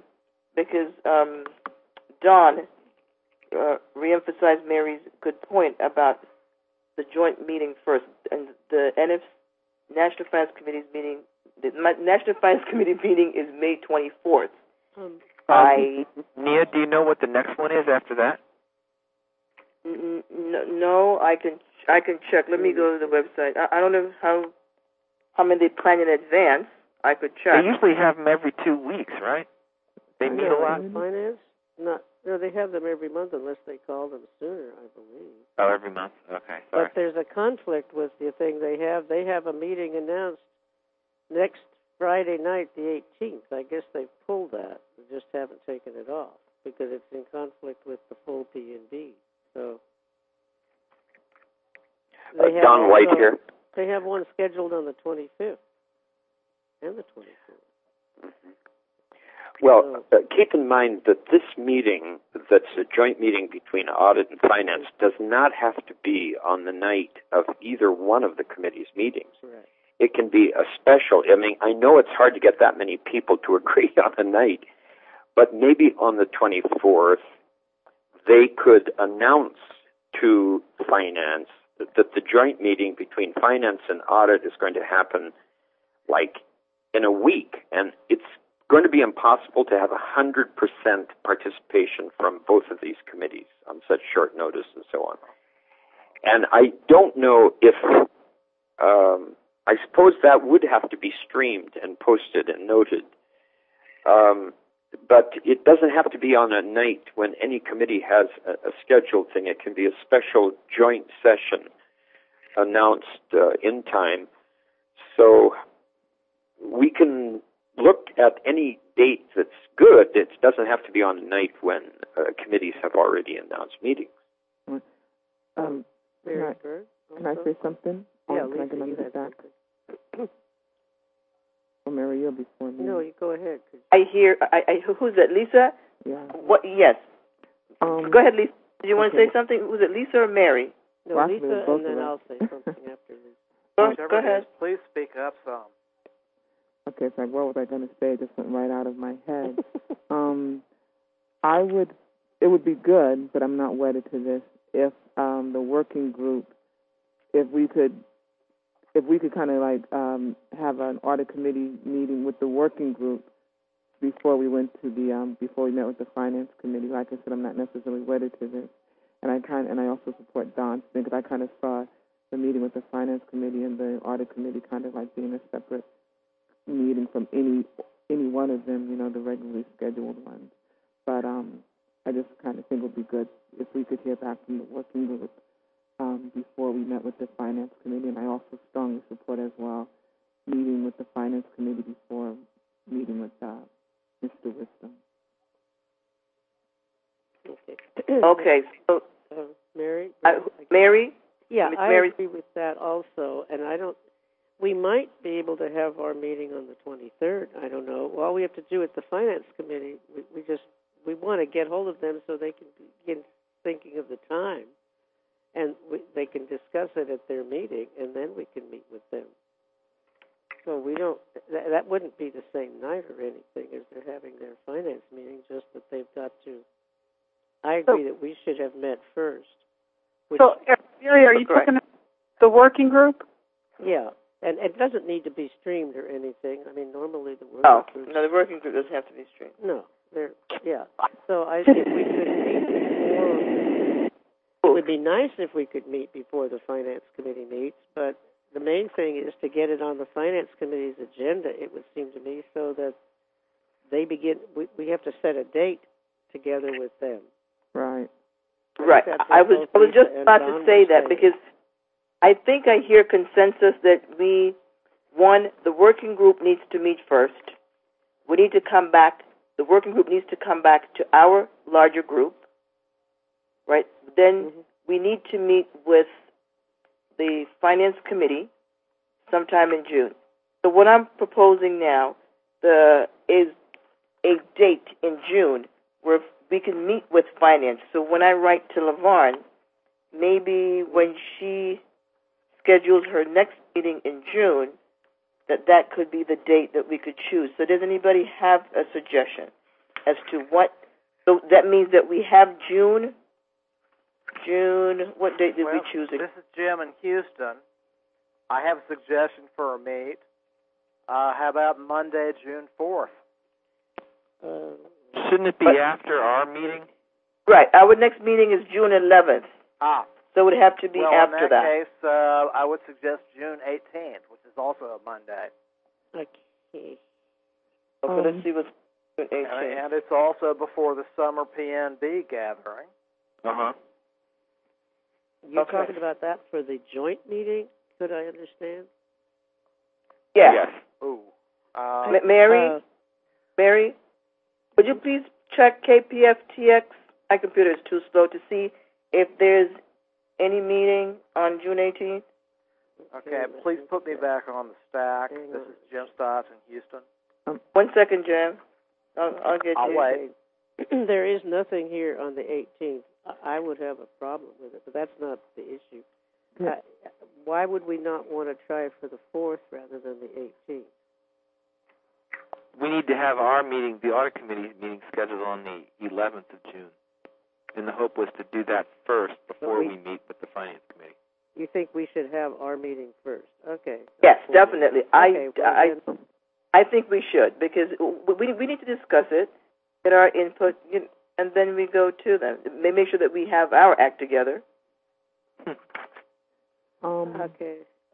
Don reemphasized Mary's good point about the joint meeting first, and the National Finance Committee's meeting. The National Finance Committee meeting is May 24th. Nia, do you know what the next one is after that? No, I can check. Let me go to the website. I don't know how many they plan in advance. I could check. They usually have them every 2 weeks, right? They meet a lot. Finance? No, they have them every month unless they call them sooner, I believe. Oh, every month. Okay, sorry. But there's a conflict with the thing they have. They have a meeting announced next Friday night, the 18th. I guess they've pulled that. They just haven't taken it off because it's in conflict with the full P&D. So Don White here. They have one scheduled on the 25th and the 24th. Well, keep in mind that this meeting, that's a joint meeting between audit and finance, does not have to be on the night of either one of the committee's meetings. Right. It can be a special. I mean, I know it's hard to get that many people to agree on a night, but maybe on the 24th, they could announce to finance that the joint meeting between finance and audit is going to happen like in a week, and it's going to be impossible to have 100% participation from both of these committees on such short notice and so on. And I don't know if, I suppose that would have to be streamed and posted and noted. But it doesn't have to be on a night when any committee has a scheduled thing. It can be a special joint session announced in time. So we can look at any date that's good. It doesn't have to be on a night when committees have already announced meetings. Can I say something? Yeah, can I get on this back? Oh, Mary, you're before me. No, you go ahead. I hear. Who's that? Lisa? Yeah. What? Yes. Go ahead, Lisa. Do you want to say something? Was it Lisa or Mary? No, Rockville, Lisa, both and then of us. I'll say something after Lisa. Go ahead. Please speak up some. Okay, it's like, what was I going to say? It just went right out of my head. It would be good, but I'm not wedded to this, if the working group, if we could kind of like have an audit committee meeting with the working group before we went to before we met with the finance committee. Like I said, I'm not necessarily wedded to this, and I also support Don's thing, because I kind of saw the meeting with the finance committee and the audit committee kind of like being a separate meeting from any one of them, the regularly scheduled ones. But I just kind of think it would be good if we could hear back from the working group before we met with the finance committee. And I also strongly support as well meeting with the finance committee before meeting with Mr. Wisdom. Okay. So, Mary? Mary? Yeah, Ms. I Mary? agree with that also. And we might be able to have our meeting on the 23rd. I don't know. All we have to do at the finance committee, we want to get hold of them so they can begin thinking of the time, and they can discuss it at their meeting, and then we can meet with them. So we don't. That wouldn't be the same night or anything as they're having their finance meeting. Just that they've got to. I agree that we should have met first. So, Mary, are you talking about the working group? Yeah. And it doesn't need to be streamed or anything. I mean, normally the working group... No, the working group doesn't have to be streamed. No. So I think we could meet before... It would be nice if we could meet before the Finance Committee meets, but the main thing is to get it on the Finance Committee's agenda, it would seem to me, so that they begin... We have to set a date together with them. Right. Right. That's I what was both just Lisa and about to Don say were that saying. because I think I hear consensus that the working group needs to meet first. We need to come back. The working group needs to come back to our larger group, right? Then we need to meet with the Finance Committee sometime in June. So what I'm proposing now is a date in June where we can meet with Finance. So when I write to LaVarn, maybe when she schedules her next meeting in June, that could be the date that we could choose. So does anybody have a suggestion as to what? So that means that we have June. What date did we choose? This is Jim in Houston. I have a suggestion for a meet. How about Monday, June 4th? Shouldn't it be after our meeting? Right. Our next meeting is June 11th. So it would have to be after in that case, I would suggest June 18th, which is also a Monday. Okay. Okay, let's see what's June 18th. And it's also before the summer PNB gathering. Uh-huh. You're talking about that for the joint meeting? Could I understand? Yeah. Yes. Ooh. Mary, would you please check KPFTX? My computer is too slow to see if there's any meeting on June 18th. Okay, please put me back on the stack. This is Jim Stotts in Houston. 1 second, Jim. I'll get I'll you. wait. There is nothing here on the 18th. I would have a problem with it, but that's not the issue. Why would we not want to try for the 4th rather than the 18th? We need to have our meeting, the audit committee meeting, scheduled on the 11th of June. And the hope was to do that first before we meet with the finance committee. You think we should have our meeting first? Okay. Yes, definitely. Okay, I think we should because we need to discuss it, get our input, and then we go to them. Make sure that we have our act together. Okay.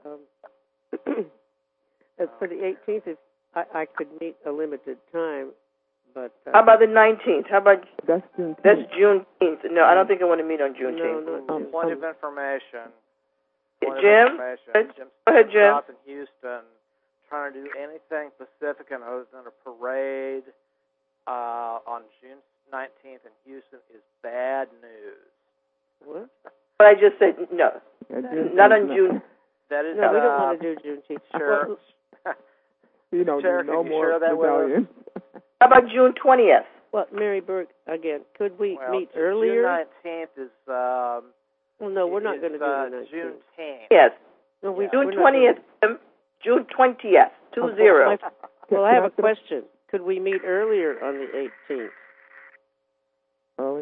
As for the 18th, if I could meet a limited time, but how about the 19th? How about that's Juneteenth? That's Juneteenth. No, I don't think I want to meet on Juneteenth. No. Point of information. Jim? Go ahead, Jim. In Houston, trying to do anything Pacific and other than a parade on June 19th in Houston is bad news. What? But I just said no. Not on June. That is no, we don't want to do Juneteenth. Sure. You don't Sure, do no can you more share that with rebellion. How about June 20th? Well, Mary Burke, again, could we meet June earlier? June 19th is... well, no, we're not going to do the 19th. June 10th. Yes. No, June 20th. June 20th. 20. Well, I have a question. Could we meet earlier on the 18th? Early?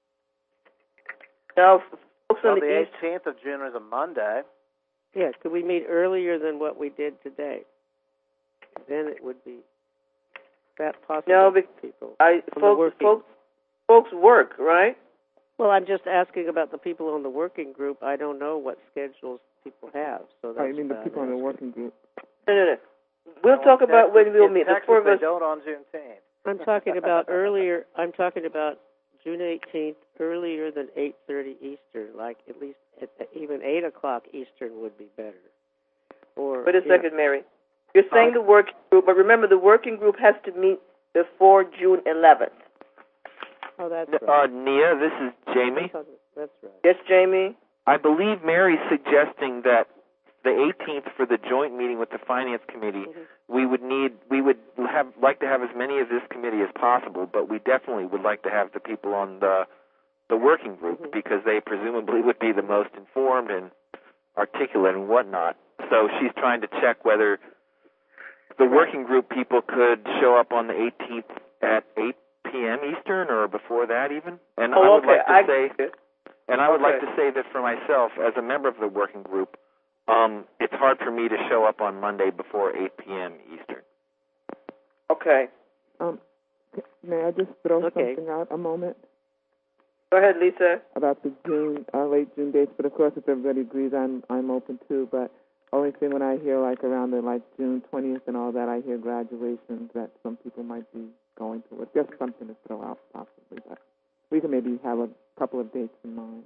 No, folks on Well, the the east. 18th of June is a Monday. Yeah, could we meet earlier than what we did today? Then it would be that possible. No, because people. Folks work, right? Well, I'm just asking about the people on the working group. I don't know what schedules people have. So that's I mean the people in the working group. No. We'll talk about when we'll meet. The four of us. They don't on Juneteenth. I'm talking about earlier. I'm talking about June 18th, earlier than 8:30 Eastern. Like at least even 8 o'clock Eastern would be better. Or wait a second, Mary. You're saying the working group, but remember the working group has to meet before June 11th. Oh, that's right. Nia, this is Jamie. That's right. Yes, Jamie. I believe Mary's suggesting that the 18th for the joint meeting with the finance committee, we would like to have as many of this committee as possible, but we definitely would like to have the people on the working group because they presumably would be the most informed and articulate and whatnot. So she's trying to check whether the working group people could show up on the 18th at 8 p.m. Eastern or before that even. And I would like to say that for myself, as a member of the working group, it's hard for me to show up on Monday before 8 p.m. Eastern. Okay. May I just throw something out a moment? Go ahead, Lisa. About the late June dates, but of course, if everybody agrees, I'm open too. But Only thing when I hear like around the June 20th and all that, I hear graduations that some people might be going to. It's just something to throw out possibly, but we can maybe have a couple of dates in mind.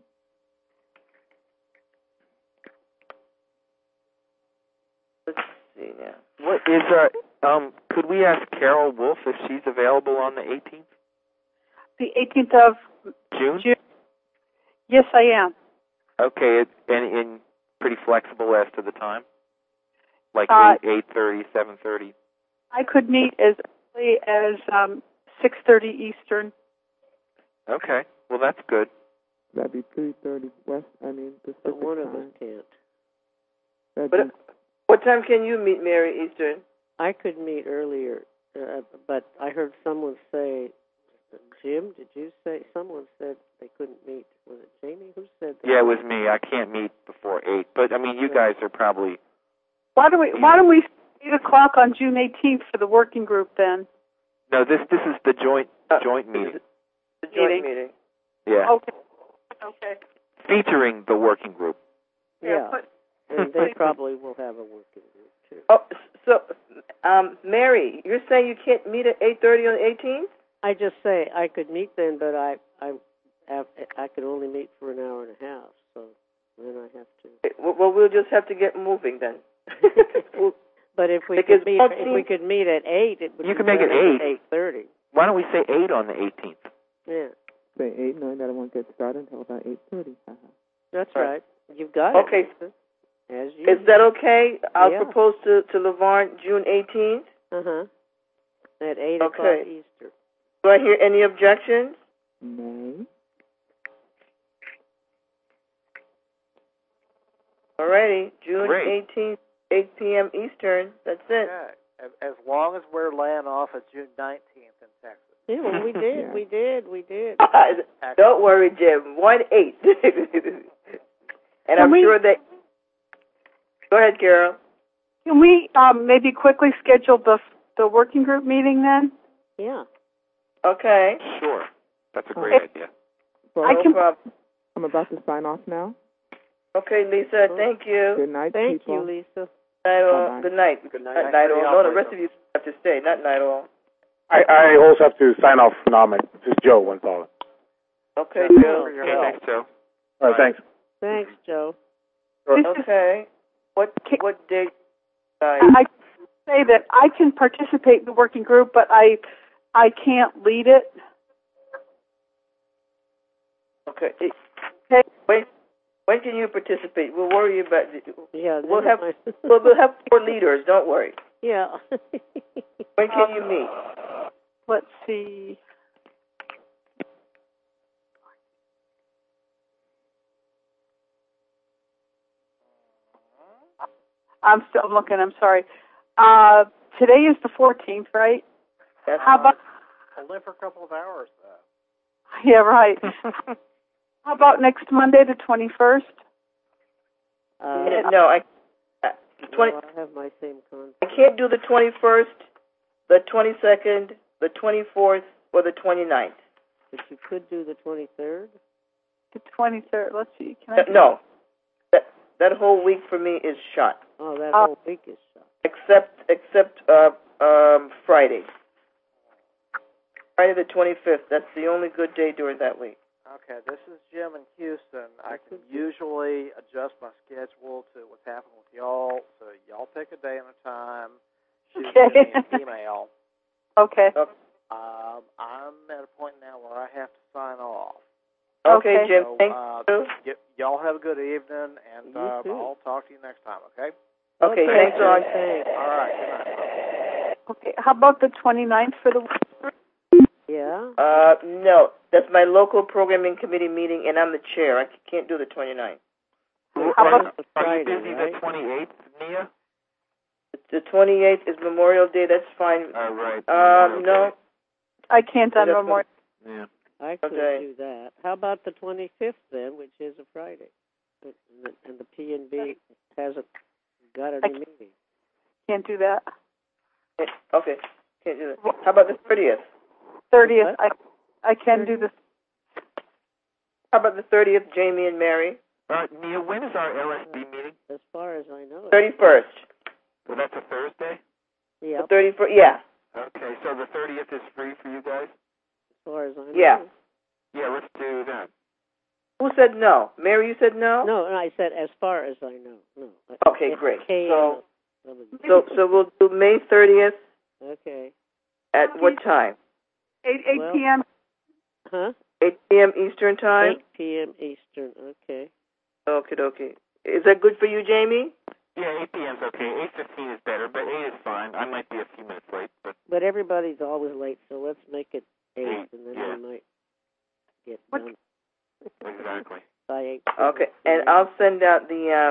Let's see now. What is could we ask Carol Wolf if she's available on the 18th? The 18th of June? Yes, I am. Okay, and pretty flexible as to the time? Like 8:30, 7:30? I could meet as early as 6:30 Eastern. Okay, well, that's good. That'd be 3:30 Pacific But one of us time. can't. But what time can you meet, Mary Eastern? I could meet earlier, but I heard someone say, Jim, did you say, someone said they couldn't meet. Was it Jamie? Who said that? Yeah, it was me. I can't meet before 8. But, I mean, you guys are probably... Why don't we 8 o'clock on June 18th for the working group then? No, this is the joint meeting. The joint meeting. Yeah. Okay. Featuring the working group. Yeah. And they probably will have a working group, too. Oh, so, Mary, you're saying you can't meet at 8:30 on the 18th? I just say I could meet then, but I could only meet for an hour and a half, so then I have to. Well, we'll just have to get moving then. But if we Because could meet at 8, it would You be can make it better 8. than 8:30. Why don't we say 8 on the 18th? Yeah, Say 8, knowing that I won't get started until about 8:30. that's All right. You've got it. Okay. As you. Is that okay? I'll Yeah. propose to LaVarn June 18th. At 8 o'clock Okay. Eastern. Do I hear any objections? No. Alrighty, June Great. 18th, 8 p.m. Eastern. That's it. Okay. As long as we're laying off at June 19th in Texas. Yeah, well, we did. Yeah. We did. Don't worry, Jim. 1-8. And I'm sure that... Go ahead, Carol. Can we maybe quickly schedule the working group meeting then? Yeah. Okay. Sure. That's a great idea. So No problem. I'm about to sign off now. Okay, Lisa, thank you. Good night, Thank people. you, Lisa. Night all. Bye-bye. Good night. Good night. Not night all. No, the rest of you have to stay. Not night all. I also have to sign off now. This is Joe Gonzalez. Okay, Thanks Bill. for your Okay, help. thanks, Joe. All right, thanks. Thanks, Joe. Okay. What date? I say that I can participate in the working group, but I can't lead it. Okay. Okay. When can you participate? We'll worry about it. Yeah. We'll have 4 leaders. Don't worry. Yeah. When can you meet? Let's see. I'm still looking. I'm sorry. Today is the 14th, right? That's How about? I'll live for a couple of hours, though. Yeah, right. How about next Monday, the 21st? No, I 20. I have my same concept. I can't do the 21st, the 22nd, the 24th, or the 29th. But you could do the 23rd. The 23rd. Let's see. Can I? No, that whole week for me is shot. Oh, that whole week is shot. Except Friday. Friday the 25th. That's the only good day during that week. Okay, this is Jim in Houston. I can usually adjust my schedule to what's happening with y'all, so y'all pick a day and a time, shoot me an email. Okay. I'm at a point now where I have to sign off. Okay, Okay. Jim. So, Thank you. y'all have a good evening, and You too. I'll talk to you next time, okay? Okay, thanks, John. on. Thanks. All right, good night. Okay. How about the 29th for the? Yeah. No, that's my local programming committee meeting, and I'm the chair. I can't do the 29th. How about the Are you Friday, busy right? the 28th, Nia? The 28th is Memorial Day. That's fine. Right. No. I can't on Memorial. Yeah. I could Okay. do that. How about the 25th then, which is a Friday? And the P&B hasn't got any meeting. Can't do that. Okay, can't do that. How about the 30th? 30th. I can do the. How about the 30th, Jamie and Mary? Nia, when is our LSD meeting? As far as I know. 31st. So that's a Thursday? Yeah. The 31st, yeah. Okay, so the 30th is free for you guys? As far as I know. Yeah. Yeah, let's do that. Who said no? Mary, you said no? No, and I said as far as I know. No. Okay, great. So we'll do May 30th. Okay. At what time? 8 Well, p.m. Huh? 8 p.m. Eastern time? 8 p.m. Eastern. Okay. Okay. Is that good for you, Jamie? Yeah, 8 p.m. is okay. 8:15 is better, but 8 is fine. I might be a few minutes late, But everybody's always late, so let's make it 8, and then yeah. we might get done Exactly. by 8. Okay, and I'll send out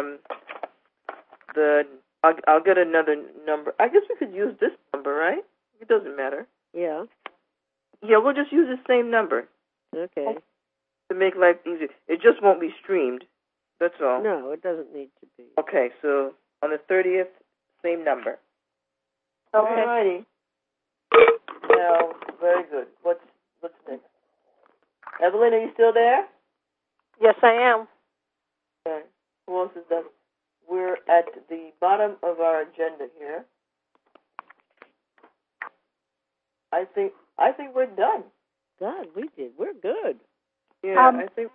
I'll get another number. I guess we could use this number, right? It doesn't matter. Yeah. Yeah, we'll just use the same number. Okay. To make life easier. It just won't be streamed. That's all. No, it doesn't need to be. Okay, so on the 30th, same number. Okay. Alrighty. Now, very good. What's next? Evelyn, are you still there? Yes, I am. Okay. Who else is that? We're at the bottom of our agenda here. I think we're done. God, we're good. Yeah, I think.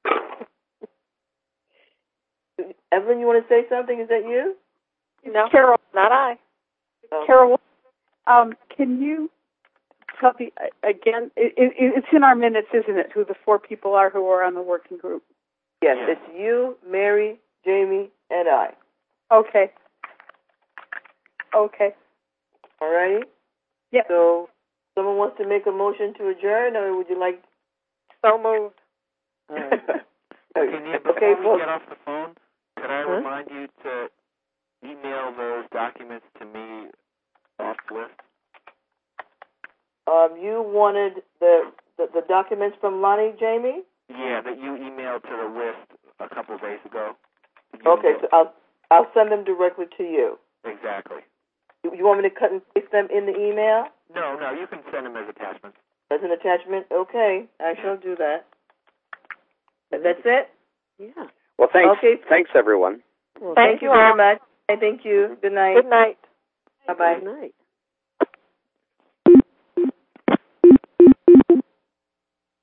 Evelyn, you want to say something? Is that you? No, Carol, not I. Okay. Carol, can you tell me again? It's in our minutes, isn't it? Who the 4 people are who are on the working group? Yes, it's you, Mary, Jamie, and I. Okay. All righty? Yeah. So, someone wants to make a motion to adjourn, or would you like? So moved. Okay, Nia, before we get off the phone, could I remind you to email those documents to me off the list? You wanted the documents from Lonnie, Jamie? Yeah, that you emailed to the list a couple of days ago. Okay, so I'll send them directly to you. Exactly. You want me to cut and paste them in the email? No, you can send them as attachments. As an attachment? Okay, I shall do that. That's it? Yeah. Well, thanks. Okay. Thanks, everyone. Well, thank you very much. Thank you. Good night. Good night. Bye-bye. Good night.